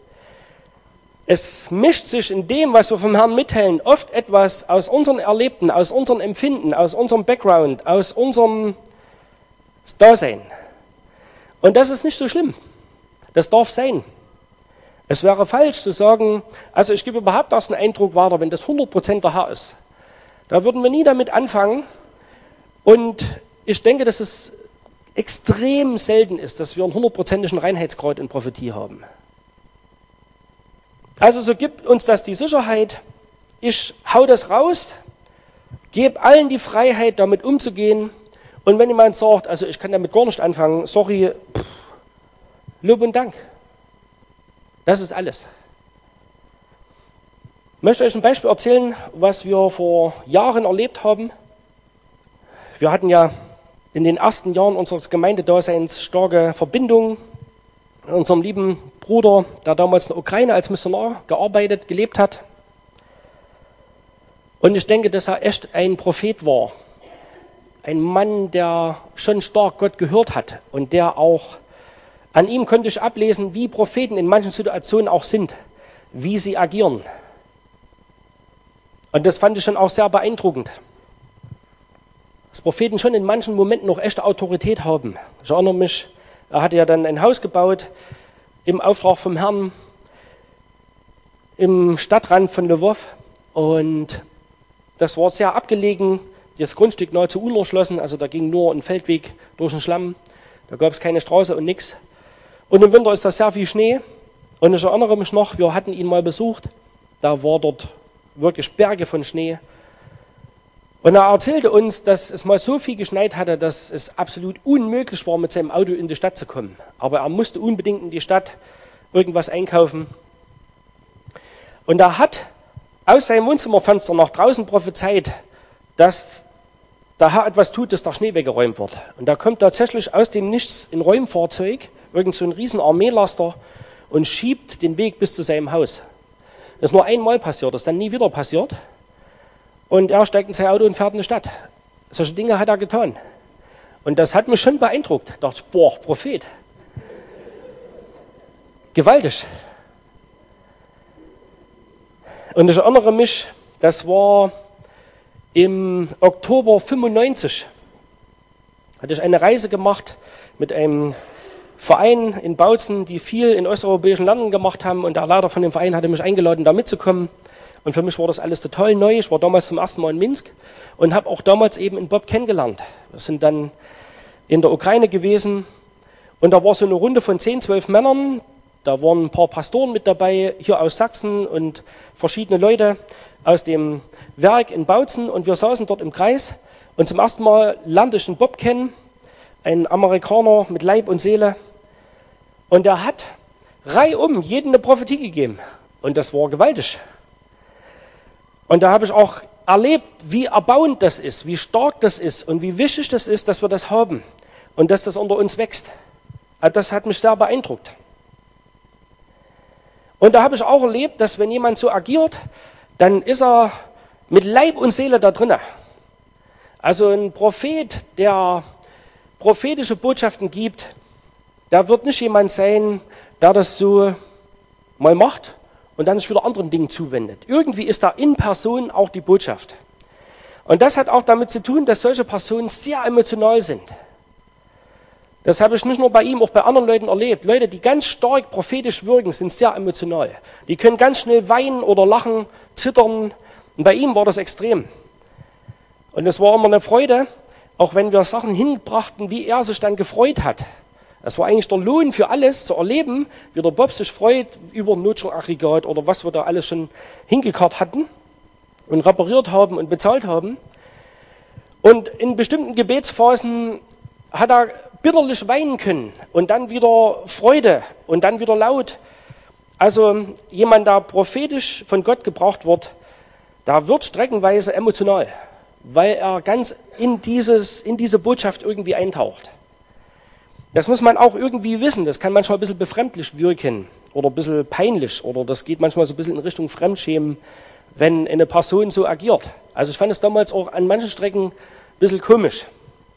A: Es mischt sich in dem, was wir vom Herrn mitteilen, oft etwas aus unseren Erlebten, aus unserem Empfinden, aus unserem Background, aus unserem Dasein. Und das ist nicht so schlimm. Das darf sein. Es wäre falsch zu sagen, also ich gebe überhaupt erst einen Eindruck weiter, wenn das 100% der Herr ist. Da würden wir nie damit anfangen. Und ich denke, dass es extrem selten ist, dass wir einen 100%igen Reinheitsgrad in Prophetie haben. Also so gibt uns das die Sicherheit, ich hau das raus, gebe allen die Freiheit, damit umzugehen. Und wenn jemand sagt, also ich kann damit gar nicht anfangen, sorry, Lob und Dank. Das ist alles. Ich möchte euch ein Beispiel erzählen, was wir vor Jahren erlebt haben. Wir hatten ja in den ersten Jahren unseres Gemeindedaseins starke Verbindungen mit unserem lieben Bruder, der damals in der Ukraine als Missionar gearbeitet, gelebt hat. Und ich denke, dass er echt ein Prophet war. Ein Mann, der schon stark Gott gehört hat und der auch, an ihm konnte ich ablesen, wie Propheten in manchen Situationen auch sind, wie sie agieren. Und das fand ich schon auch sehr beeindruckend. Dass Propheten schon in manchen Momenten noch echte Autorität haben. Ich erinnere mich, er hatte ja dann ein Haus gebaut im Auftrag vom Herrn im Stadtrand von Lwów. Und das war sehr abgelegen, das Grundstück nahezu unerschlossen, also da ging nur ein Feldweg durch den Schlamm, da gab es keine Straße und nichts. Und im Winter ist da sehr viel Schnee. Und ich erinnere mich noch, wir hatten ihn mal besucht, da war dort wirklich Berge von Schnee. Und er erzählte uns, dass es mal so viel geschneit hatte, dass es absolut unmöglich war, mit seinem Auto in die Stadt zu kommen. Aber er musste unbedingt in die Stadt irgendwas einkaufen. Und er hat aus seinem Wohnzimmerfenster nach draußen prophezeit, dass der Herr etwas tut, dass der Schnee weggeräumt wird. Und da kommt tatsächlich aus dem Nichts ein Räumfahrzeug, irgend so ein riesen Armeelaster, und schiebt den Weg bis zu seinem Haus. Das ist nur einmal passiert, das ist dann nie wieder passiert. Und er steigt in sein Auto und fährt in die Stadt. Solche Dinge hat er getan. Und das hat mich schon beeindruckt. Da dachte ich, boah, Prophet. Gewaltig. Und ich erinnere mich, das war im Oktober 95. Hatte ich eine Reise gemacht mit einem Verein in Bautzen, die viel in osteuropäischen Ländern gemacht haben. Und der Leiter von dem Verein hatte mich eingeladen, da mitzukommen. Und für mich war das alles total neu. Ich war damals zum ersten Mal in Minsk und habe auch damals eben in Bob kennengelernt. Wir sind dann in der Ukraine gewesen und da war so eine Runde von 10, 12 Männern. Da waren ein paar Pastoren mit dabei, hier aus Sachsen und verschiedene Leute aus dem Werk in Bautzen. Und wir saßen dort im Kreis und zum ersten Mal lernte ich einen Bob kennen, einen Amerikaner mit Leib und Seele. Und der hat reihum jedem eine Prophetie gegeben. Und das war gewaltig. Und da habe ich auch erlebt, wie erbauend das ist, wie stark das ist und wie wichtig das ist, dass wir das haben und dass das unter uns wächst. Das hat mich sehr beeindruckt. Und da habe ich auch erlebt, dass wenn jemand so agiert, dann ist er mit Leib und Seele da drinne. Also ein Prophet, der prophetische Botschaften gibt, da wird nicht jemand sein, der das so mal macht und dann sich wieder anderen Dingen zuwendet. Irgendwie ist da in Person auch die Botschaft. Und das hat auch damit zu tun, dass solche Personen sehr emotional sind. Das habe ich nicht nur bei ihm, auch bei anderen Leuten erlebt. Leute, die ganz stark prophetisch wirken, sind sehr emotional. Die können ganz schnell weinen oder lachen, zittern. Und bei ihm war das extrem. Und es war immer eine Freude, auch wenn wir Sachen hinbrachten, wie er sich dann gefreut hat. Das war eigentlich der Lohn für alles, zu erleben, wie der Bob sich freut über ein Notstromaggregat oder was wir da alles schon hingekarrt hatten und repariert haben und bezahlt haben. Und in bestimmten Gebetsphasen hat er bitterlich weinen können und dann wieder Freude und dann wieder laut. Also jemand, der prophetisch von Gott gebraucht wird, da wird streckenweise emotional, weil er ganz in diese Botschaft irgendwie eintaucht. Das muss man auch irgendwie wissen. Das kann manchmal ein bisschen befremdlich wirken oder ein bisschen peinlich oder das geht manchmal so ein bisschen in Richtung Fremdschämen, wenn eine Person so agiert. Also ich fand es damals auch an manchen Strecken ein bisschen komisch.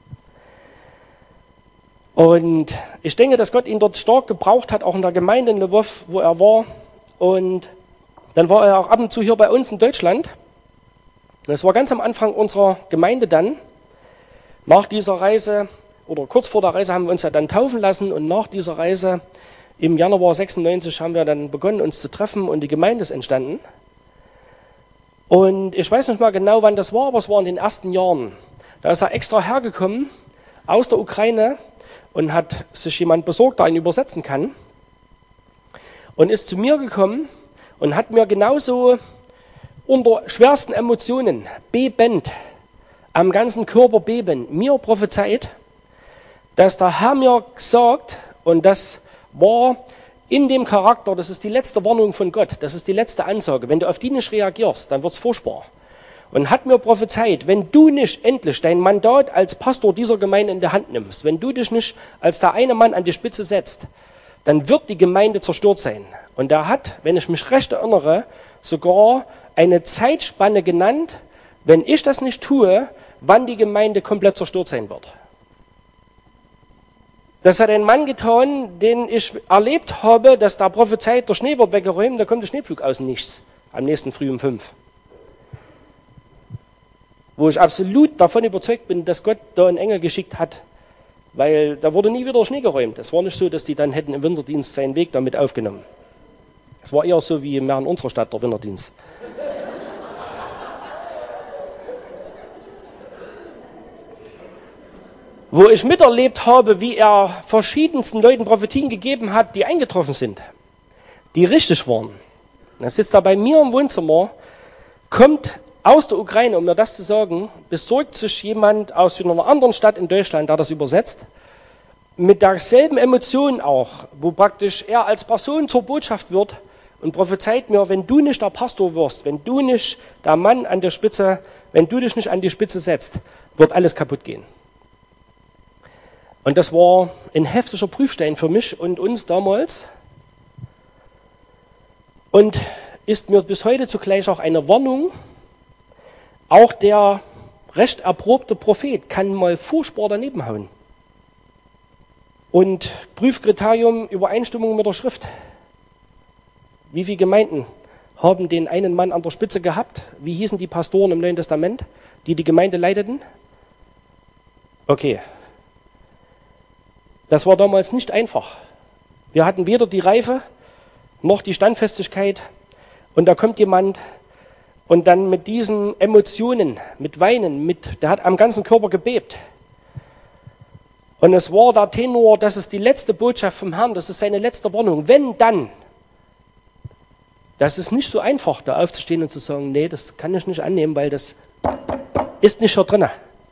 A: Und ich denke, dass Gott ihn dort stark gebraucht hat, auch in der Gemeinde in Lwów, wo er war. Und dann war er auch ab und zu hier bei uns in Deutschland. Das war ganz am Anfang unserer Gemeinde dann. Nach dieser Reise oder kurz vor der Reise haben wir uns ja dann taufen lassen und nach dieser Reise im Januar 96 haben wir dann begonnen, uns zu treffen und die Gemeinde ist entstanden. Und ich weiß nicht mal genau, wann das war, aber es war in den ersten Jahren. Da ist er extra hergekommen aus der Ukraine und hat sich jemand besorgt, der ihn übersetzen kann und ist zu mir gekommen und hat mir genauso unter schwersten Emotionen, bebend, am ganzen Körper bebend, mir prophezeit, dass der Herr mir gesagt, und das war in dem Charakter, das ist die letzte Warnung von Gott, das ist die letzte Ansage, wenn du auf die nicht reagierst, dann wird es furchtbar. Und hat mir prophezeit, wenn du nicht endlich dein Mandat als Pastor dieser Gemeinde in der Hand nimmst, wenn du dich nicht als der eine Mann an die Spitze setzt, dann wird die Gemeinde zerstört sein. Und er hat, wenn ich mich recht erinnere, sogar eine Zeitspanne genannt, wenn ich das nicht tue, wann die Gemeinde komplett zerstört sein wird. Das hat ein Mann getan, den ich erlebt habe, dass da prophezeit, der Schnee wird weggeräumt, da kommt der Schneepflug aus dem Nichts, am nächsten Früh um 5. Wo ich absolut davon überzeugt bin, dass Gott da einen Engel geschickt hat, weil da wurde nie wieder Schnee geräumt. Es war nicht so, dass die dann hätten im Winterdienst seinen Weg damit aufgenommen. Es war eher so wie mehr in unserer Stadt, der Winterdienst. Wo ich miterlebt habe, wie er verschiedensten Leuten Prophetien gegeben hat, die eingetroffen sind, die richtig waren. Er sitzt da bei mir im Wohnzimmer, kommt aus der Ukraine, um mir das zu sagen, besorgt sich jemand aus einer anderen Stadt in Deutschland, der das übersetzt, mit derselben Emotion auch, wo praktisch er als Person zur Botschaft wird und prophezeit mir, wenn du nicht der Pastor wirst, wenn du nicht der Mann an der Spitze, wenn du dich nicht an die Spitze setzt, wird alles kaputt gehen. Und das war ein heftiger Prüfstein für mich und uns damals und ist mir bis heute zugleich auch eine Warnung. Auch der recht erprobte Prophet kann mal furchtbar daneben hauen. Und Prüfkriterium Übereinstimmung mit der Schrift. Wie viele Gemeinden haben den einen Mann an der Spitze gehabt? Wie hießen die Pastoren im Neuen Testament, die die Gemeinde leiteten? Okay. Das war damals nicht einfach. Wir hatten weder die Reife noch die Standfestigkeit. Und da kommt jemand und dann mit diesen Emotionen, mit Weinen, der hat am ganzen Körper gebebt. Und es war der Tenor, das ist die letzte Botschaft vom Herrn, das ist seine letzte Warnung. Wenn dann, das ist nicht so einfach, da aufzustehen und zu sagen, nee, das kann ich nicht annehmen, weil das ist nicht da drin.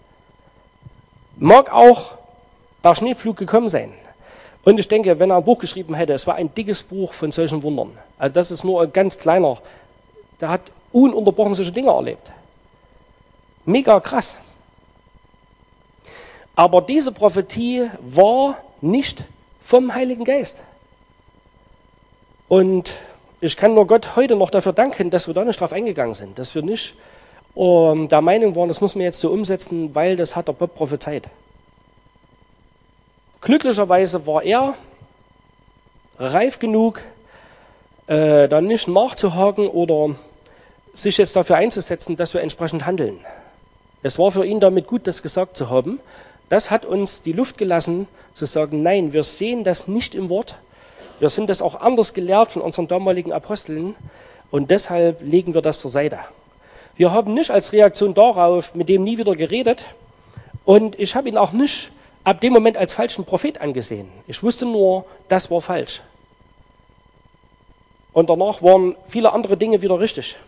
A: Mag auch der Schneepflug gekommen sein. Und ich denke, wenn er ein Buch geschrieben hätte, es war ein dickes Buch von solchen Wundern. Also das ist nur ein ganz kleiner, der hat ununterbrochen solche Dinge erlebt. Mega krass. Aber diese Prophetie war nicht vom Heiligen Geist. Und ich kann nur Gott heute noch dafür danken, dass wir da nicht drauf eingegangen sind, dass wir nicht der Meinung waren, das muss man jetzt so umsetzen, weil das hat der Bob prophezeit. Glücklicherweise war er reif genug, da nicht nachzuhaken oder sich jetzt dafür einzusetzen, dass wir entsprechend handeln. Es war für ihn damit gut, das gesagt zu haben. Das hat uns die Luft gelassen, zu sagen, nein, wir sehen das nicht im Wort. Wir sind das auch anders gelehrt von unseren damaligen Aposteln und deshalb legen wir das zur Seite. Wir haben nicht als Reaktion darauf mit dem nie wieder geredet und ich habe ihn auch nicht ab dem Moment als falschen Prophet angesehen. Ich wusste nur, das war falsch. Und danach waren viele andere Dinge wieder richtig.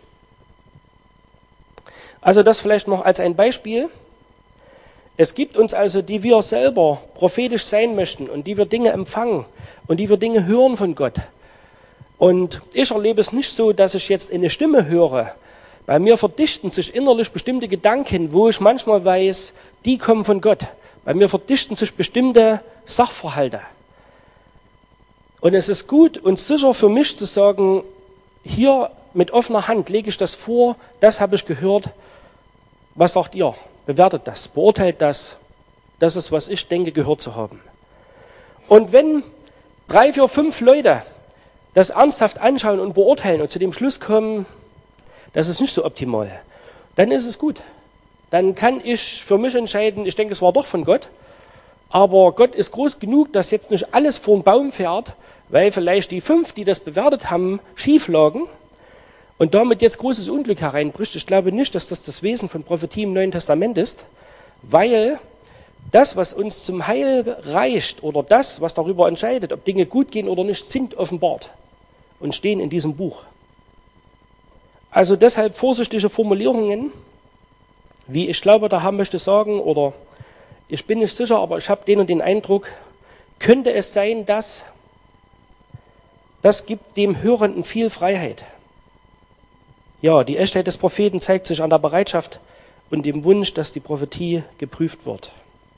A: Also das vielleicht noch als ein Beispiel. Es gibt uns also, die wir selber prophetisch sein möchten und die wir Dinge empfangen und die wir Dinge hören von Gott. Und ich erlebe es nicht so, dass ich jetzt eine Stimme höre. Bei mir verdichten sich innerlich bestimmte Gedanken, wo ich manchmal weiß, die kommen von Gott. Bei mir verdichten sich bestimmte Sachverhalte. Und es ist gut und sicher für mich zu sagen, hier mit offener Hand lege ich das vor, das habe ich gehört. Was sagt ihr? Bewertet das, beurteilt das. Das ist, was ich denke, gehört zu haben. Und wenn 3, 4, 5 Leute das ernsthaft anschauen und beurteilen und zu dem Schluss kommen, das ist nicht so optimal, dann ist es gut. Dann kann ich für mich entscheiden, ich denke, es war doch von Gott, aber Gott ist groß genug, dass jetzt nicht alles vor den Baum fährt, weil vielleicht die 5, die das bewertet haben, schief lagen und damit jetzt großes Unglück hereinbricht. Ich glaube nicht, dass das das Wesen von Prophetie im Neuen Testament ist, weil das, was uns zum Heil reicht oder das, was darüber entscheidet, ob Dinge gut gehen oder nicht, sind offenbart und stehen in diesem Buch. Also deshalb vorsichtige Formulierungen, wie ich glaube, der Herr möchte sagen, oder ich bin nicht sicher, aber ich habe den und den Eindruck, könnte es sein, dass das gibt dem Hörenden viel Freiheit. Ja, die Echtheit des Propheten zeigt sich an der Bereitschaft und dem Wunsch, dass die Prophetie geprüft wird.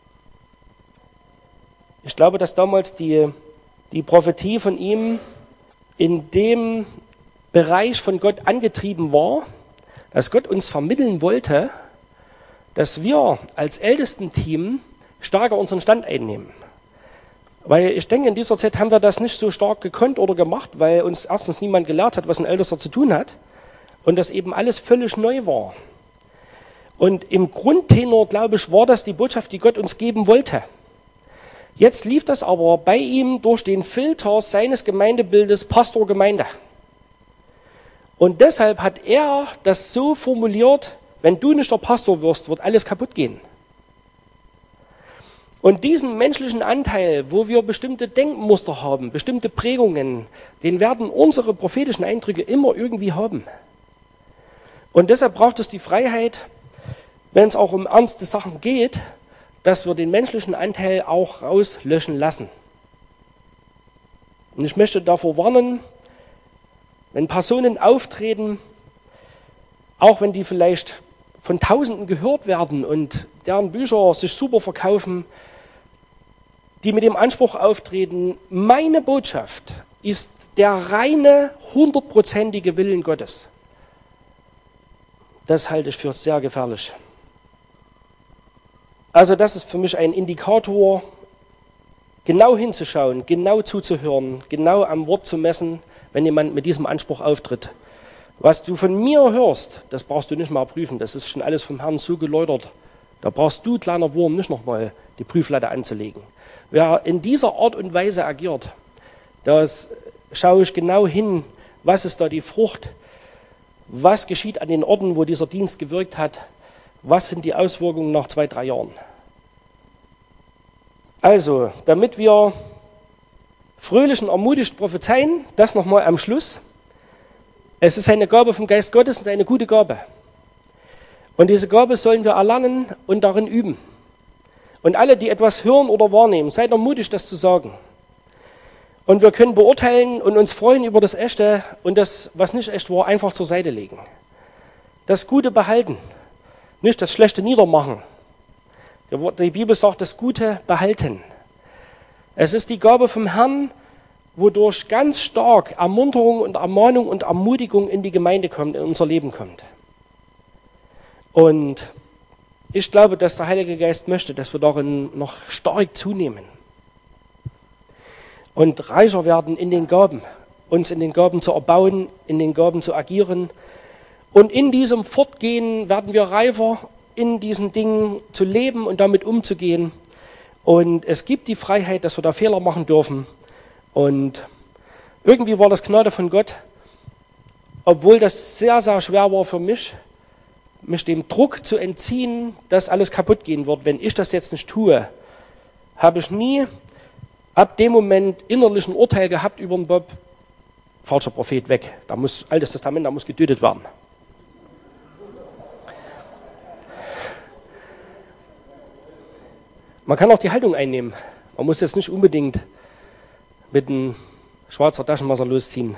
A: Ich glaube, dass damals die Prophetie von ihm in dem Bereich von Gott angetrieben war, dass Gott uns vermitteln wollte, dass wir als Ältestenteam stärker unseren Stand einnehmen. Weil ich denke, in dieser Zeit haben wir das nicht so stark gekonnt oder gemacht, weil uns erstens niemand gelehrt hat, was ein Ältester zu tun hat und das eben alles völlig neu war. Und im Grundtenor, glaube ich, war das die Botschaft, die Gott uns geben wollte. Jetzt lief das aber bei ihm durch den Filter seines Gemeindebildes Pastor Gemeinde. Und deshalb hat er das so formuliert, wenn du nicht der Pastor wirst, wird alles kaputt gehen. Und diesen menschlichen Anteil, wo wir bestimmte Denkmuster haben, bestimmte Prägungen, den werden unsere prophetischen Eindrücke immer irgendwie haben. Und deshalb braucht es die Freiheit, wenn es auch um ernste Sachen geht, dass wir den menschlichen Anteil auch rauslöschen lassen. Und ich möchte davor warnen, wenn Personen auftreten, auch wenn die vielleicht von Tausenden gehört werden und deren Bücher sich super verkaufen, die mit dem Anspruch auftreten, meine Botschaft ist der reine, 100%ige Willen Gottes. Das halte ich für sehr gefährlich. Also das ist für mich ein Indikator, genau hinzuschauen, genau zuzuhören, genau am Wort zu messen, wenn jemand mit diesem Anspruch auftritt. Was du von mir hörst, das brauchst du nicht mal prüfen, das ist schon alles vom Herrn so geläutert. Da brauchst du, kleiner Wurm, nicht nochmal die Prüflatte anzulegen. Wer in dieser Art und Weise agiert, da schaue ich genau hin, was ist da die Frucht, was geschieht an den Orten, wo dieser Dienst gewirkt hat, was sind die Auswirkungen nach 2, 3 Jahren. Also, damit wir fröhlich und ermutigt prophezeien, das nochmal am Schluss. Es ist eine Gabe vom Geist Gottes und eine gute Gabe. Und diese Gabe sollen wir erlernen und darin üben. Und alle, die etwas hören oder wahrnehmen, seid ermutigt, das zu sagen. Und wir können beurteilen und uns freuen über das Echte und das, was nicht echt war, einfach zur Seite legen. Das Gute behalten, nicht das Schlechte niedermachen. Die Bibel sagt, das Gute behalten. Es ist die Gabe vom Herrn, wodurch ganz stark Ermunterung und Ermahnung und Ermutigung in die Gemeinde kommt, in unser Leben kommt. Und ich glaube, dass der Heilige Geist möchte, dass wir darin noch stark zunehmen und reicher werden in den Gaben uns in den Gaben zu erbauen, in den Gaben zu agieren. Und in diesem Fortgehen werden wir reifer, in diesen Dingen zu leben und damit umzugehen. Und es gibt die Freiheit, dass wir da Fehler machen dürfen. Und irgendwie war das Gnade von Gott, obwohl das sehr, sehr schwer war für mich dem Druck zu entziehen, dass alles kaputt gehen wird. Wenn ich das jetzt nicht tue, habe ich nie ab dem Moment innerlich ein Urteil gehabt über den Bob, falscher Prophet, weg. Da muss Altes Testament, da muss getötet werden. Man kann auch die Haltung einnehmen. Man muss jetzt nicht unbedingt mit einem Schweizer Taschenmesser losziehen.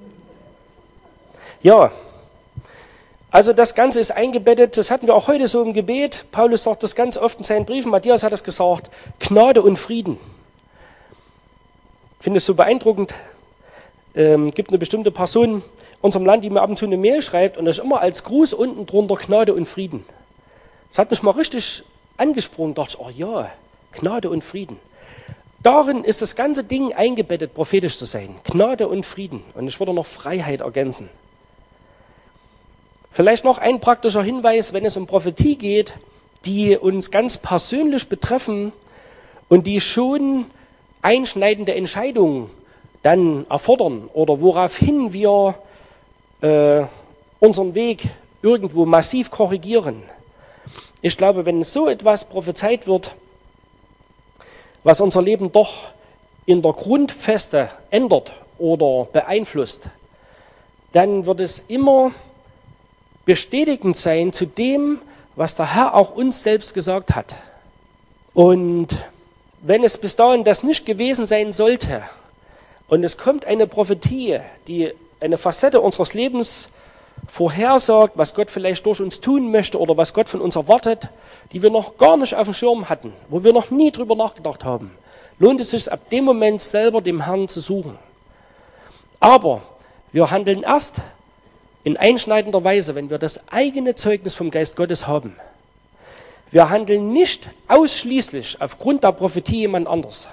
A: Ja, also das Ganze ist eingebettet, das hatten wir auch heute so im Gebet. Paulus sagt das ganz oft in seinen Briefen, Matthias hat das gesagt, Gnade und Frieden. Ich finde es so beeindruckend. Gibt eine bestimmte Person in unserem Land, die mir ab und zu eine Mail schreibt und das ist immer als Gruß unten drunter Gnade und Frieden. Das hat mich mal richtig angesprochen, dachte ich, oh ja, Gnade und Frieden. Darin ist das ganze Ding eingebettet, prophetisch zu sein. Gnade und Frieden. Und ich würde noch Freiheit ergänzen. Vielleicht noch ein praktischer Hinweis, wenn es um Prophetie geht, die uns ganz persönlich betreffen und die schon einschneidende Entscheidungen dann erfordern oder woraufhin wir unseren Weg irgendwo massiv korrigieren. Ich glaube, wenn so etwas prophezeit wird, was unser Leben doch in der Grundfeste ändert oder beeinflusst, dann wird es immer bestätigend sein zu dem, was der Herr auch uns selbst gesagt hat. Und wenn es bis dahin das nicht gewesen sein sollte und es kommt eine Prophetie, die eine Facette unseres Lebens vorhersagt, was Gott vielleicht durch uns tun möchte oder was Gott von uns erwartet, die wir noch gar nicht auf dem Schirm hatten, wo wir noch nie drüber nachgedacht haben, lohnt es sich ab dem Moment selber dem Herrn zu suchen. Aber wir handeln erst in einschneidender Weise, wenn wir das eigene Zeugnis vom Geist Gottes haben. Wir handeln nicht ausschließlich aufgrund der Prophetie jemand anders.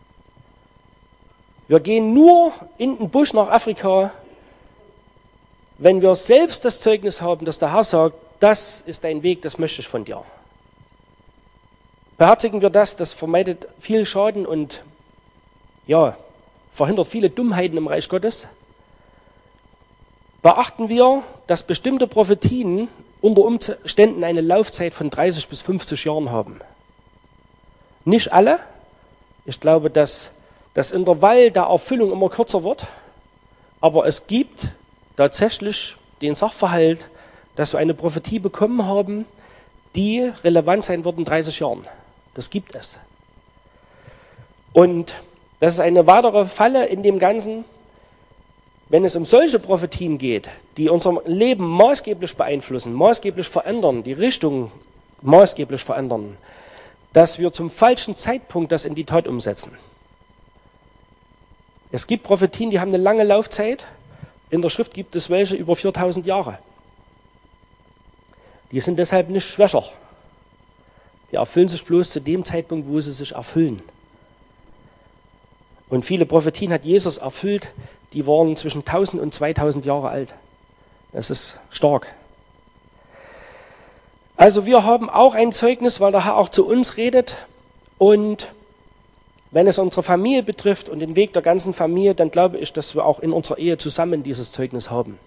A: Wir gehen nur in den Busch nach Afrika, wenn wir selbst das Zeugnis haben, dass der Herr sagt, das ist dein Weg, das möchte ich von dir. Beherzigen wir das vermeidet viel Schaden und ja, verhindert viele Dummheiten im Reich Gottes. Beachten wir, dass bestimmte Prophetien unter Umständen eine Laufzeit von 30 bis 50 Jahren haben. Nicht alle. Ich glaube, dass das Intervall der Erfüllung immer kürzer wird. Aber es gibt tatsächlich den Sachverhalt, dass wir eine Prophetie bekommen haben, die relevant sein wird in 30 Jahren. Das gibt es. Und das ist eine weitere Falle in dem Ganzen. Wenn es um solche Prophetien geht, die unser Leben maßgeblich beeinflussen, maßgeblich verändern, die Richtung maßgeblich verändern, dass wir zum falschen Zeitpunkt das in die Tat umsetzen. Es gibt Prophetien, die haben eine lange Laufzeit. In der Schrift gibt es welche über 4000 Jahre. Die sind deshalb nicht schwächer. Die erfüllen sich bloß zu dem Zeitpunkt, wo sie sich erfüllen. Und viele Prophetien hat Jesus erfüllt, die waren zwischen 1000 und 2000 Jahre alt. Das ist stark. Also wir haben auch ein Zeugnis, weil der Herr auch zu uns redet. Und wenn es unsere Familie betrifft und den Weg der ganzen Familie, dann glaube ich, dass wir auch in unserer Ehe zusammen dieses Zeugnis haben.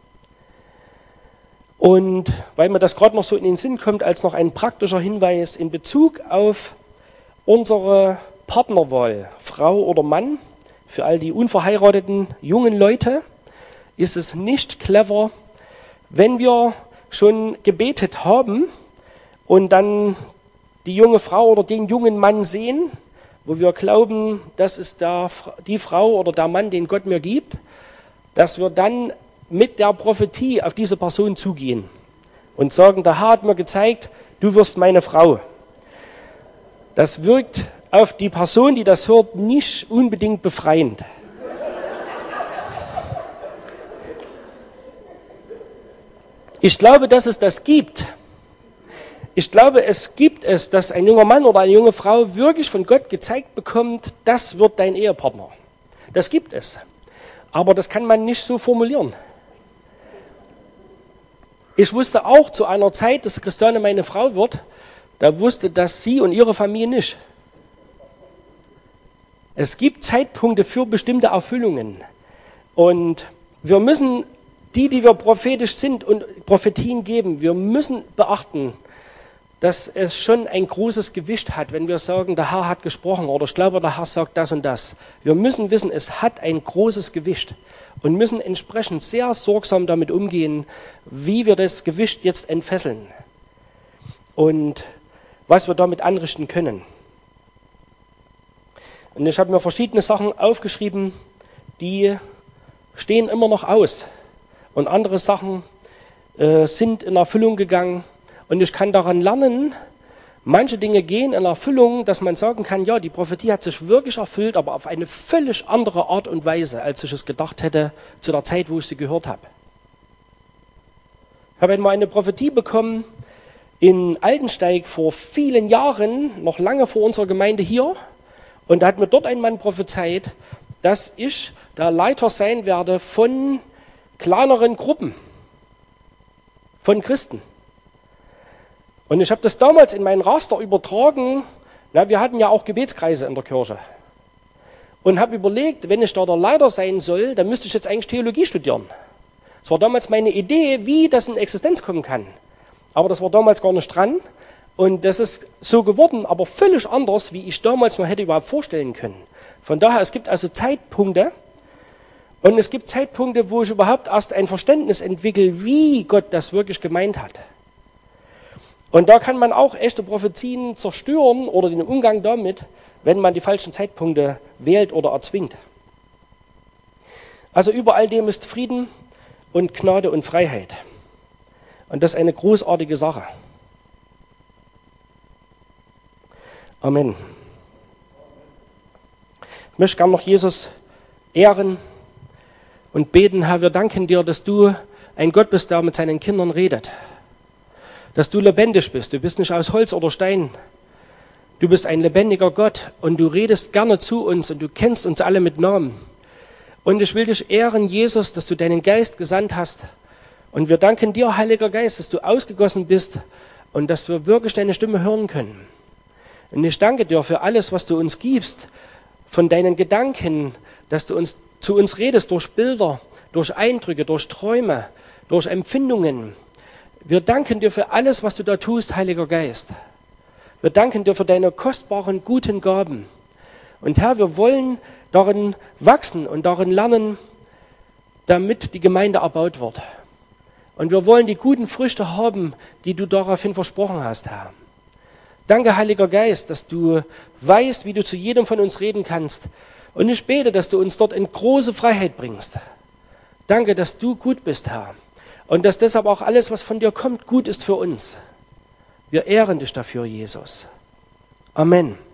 A: Und weil mir das gerade noch so in den Sinn kommt, als noch ein praktischer Hinweis in Bezug auf unsere Partnerwahl, Frau oder Mann, für all die unverheirateten jungen Leute, ist es nicht clever, wenn wir schon gebetet haben und dann die junge Frau oder den jungen Mann sehen, wo wir glauben, das ist die Frau oder der Mann, den Gott mir gibt, dass wir dann mit der Prophetie auf diese Person zugehen und sagen, der Herr hat mir gezeigt, du wirst meine Frau. Das wirkt auf die Person, die das hört, nicht unbedingt befreiend. Ich glaube, dass es das gibt. Ich glaube, es gibt es, dass ein junger Mann oder eine junge Frau wirklich von Gott gezeigt bekommt, das wird dein Ehepartner. Das gibt es. Aber das kann man nicht so formulieren. Ich wusste auch zu einer Zeit, dass Christiane meine Frau wird, da wusste das sie und ihre Familie nicht. Es gibt Zeitpunkte für bestimmte Erfüllungen. Und wir müssen, die wir prophetisch sind und Prophetien geben, wir müssen beachten, dass es schon ein großes Gewicht hat, wenn wir sagen, der Herr hat gesprochen oder ich glaube, der Herr sagt das und das. Wir müssen wissen, es hat ein großes Gewicht und müssen entsprechend sehr sorgsam damit umgehen, wie wir das Gewicht jetzt entfesseln und was wir damit anrichten können. Und ich habe mir verschiedene Sachen aufgeschrieben, die stehen immer noch aus und andere Sachen sind in Erfüllung gegangen. Und ich kann daran lernen, manche Dinge gehen in Erfüllung, dass man sagen kann, ja, die Prophetie hat sich wirklich erfüllt, aber auf eine völlig andere Art und Weise, als ich es gedacht hätte zu der Zeit, wo ich sie gehört habe. Ich habe einmal eine Prophetie bekommen in Altensteig vor vielen Jahren, noch lange vor unserer Gemeinde hier. Und da hat mir dort ein Mann prophezeit, dass ich der Leiter sein werde von kleineren Gruppen, von Christen. Und ich habe das damals in meinen Raster übertragen. Na, wir hatten ja auch Gebetskreise in der Kirche. Und habe überlegt, wenn ich da der Leiter sein soll, dann müsste ich jetzt eigentlich Theologie studieren. Das war damals meine Idee, wie das in Existenz kommen kann. Aber das war damals gar nicht dran. Und das ist so geworden, aber völlig anders, wie ich damals mal hätte überhaupt vorstellen können. Von daher, es gibt also Zeitpunkte. Und es gibt Zeitpunkte, wo ich überhaupt erst ein Verständnis entwickle, wie Gott das wirklich gemeint hat. Und da kann man auch echte Prophezien zerstören oder den Umgang damit, wenn man die falschen Zeitpunkte wählt oder erzwingt. Also über all dem ist Frieden und Gnade und Freiheit. Und das ist eine großartige Sache. Amen. Ich möchte gerne noch Jesus ehren und beten, Herr, wir danken dir, dass du ein Gott bist, der mit seinen Kindern redet. Dass du lebendig bist. Du bist nicht aus Holz oder Stein. Du bist ein lebendiger Gott und du redest gerne zu uns und du kennst uns alle mit Namen. Und ich will dich ehren, Jesus, dass du deinen Geist gesandt hast. Und wir danken dir, Heiliger Geist, dass du ausgegossen bist und dass wir wirklich deine Stimme hören können. Und ich danke dir für alles, was du uns gibst, von deinen Gedanken, dass du zu uns redest durch Bilder, durch Eindrücke, durch Träume, durch Empfindungen. Wir danken dir für alles, was du da tust, Heiliger Geist. Wir danken dir für deine kostbaren, guten Gaben. Und Herr, wir wollen darin wachsen und darin lernen, damit die Gemeinde erbaut wird. Und wir wollen die guten Früchte haben, die du daraufhin versprochen hast, Herr. Danke, Heiliger Geist, dass du weißt, wie du zu jedem von uns reden kannst. Und ich bete, dass du uns dort in große Freiheit bringst. Danke, dass du gut bist, Herr. Und dass deshalb auch alles, was von dir kommt, gut ist für uns. Wir ehren dich dafür, Jesus. Amen.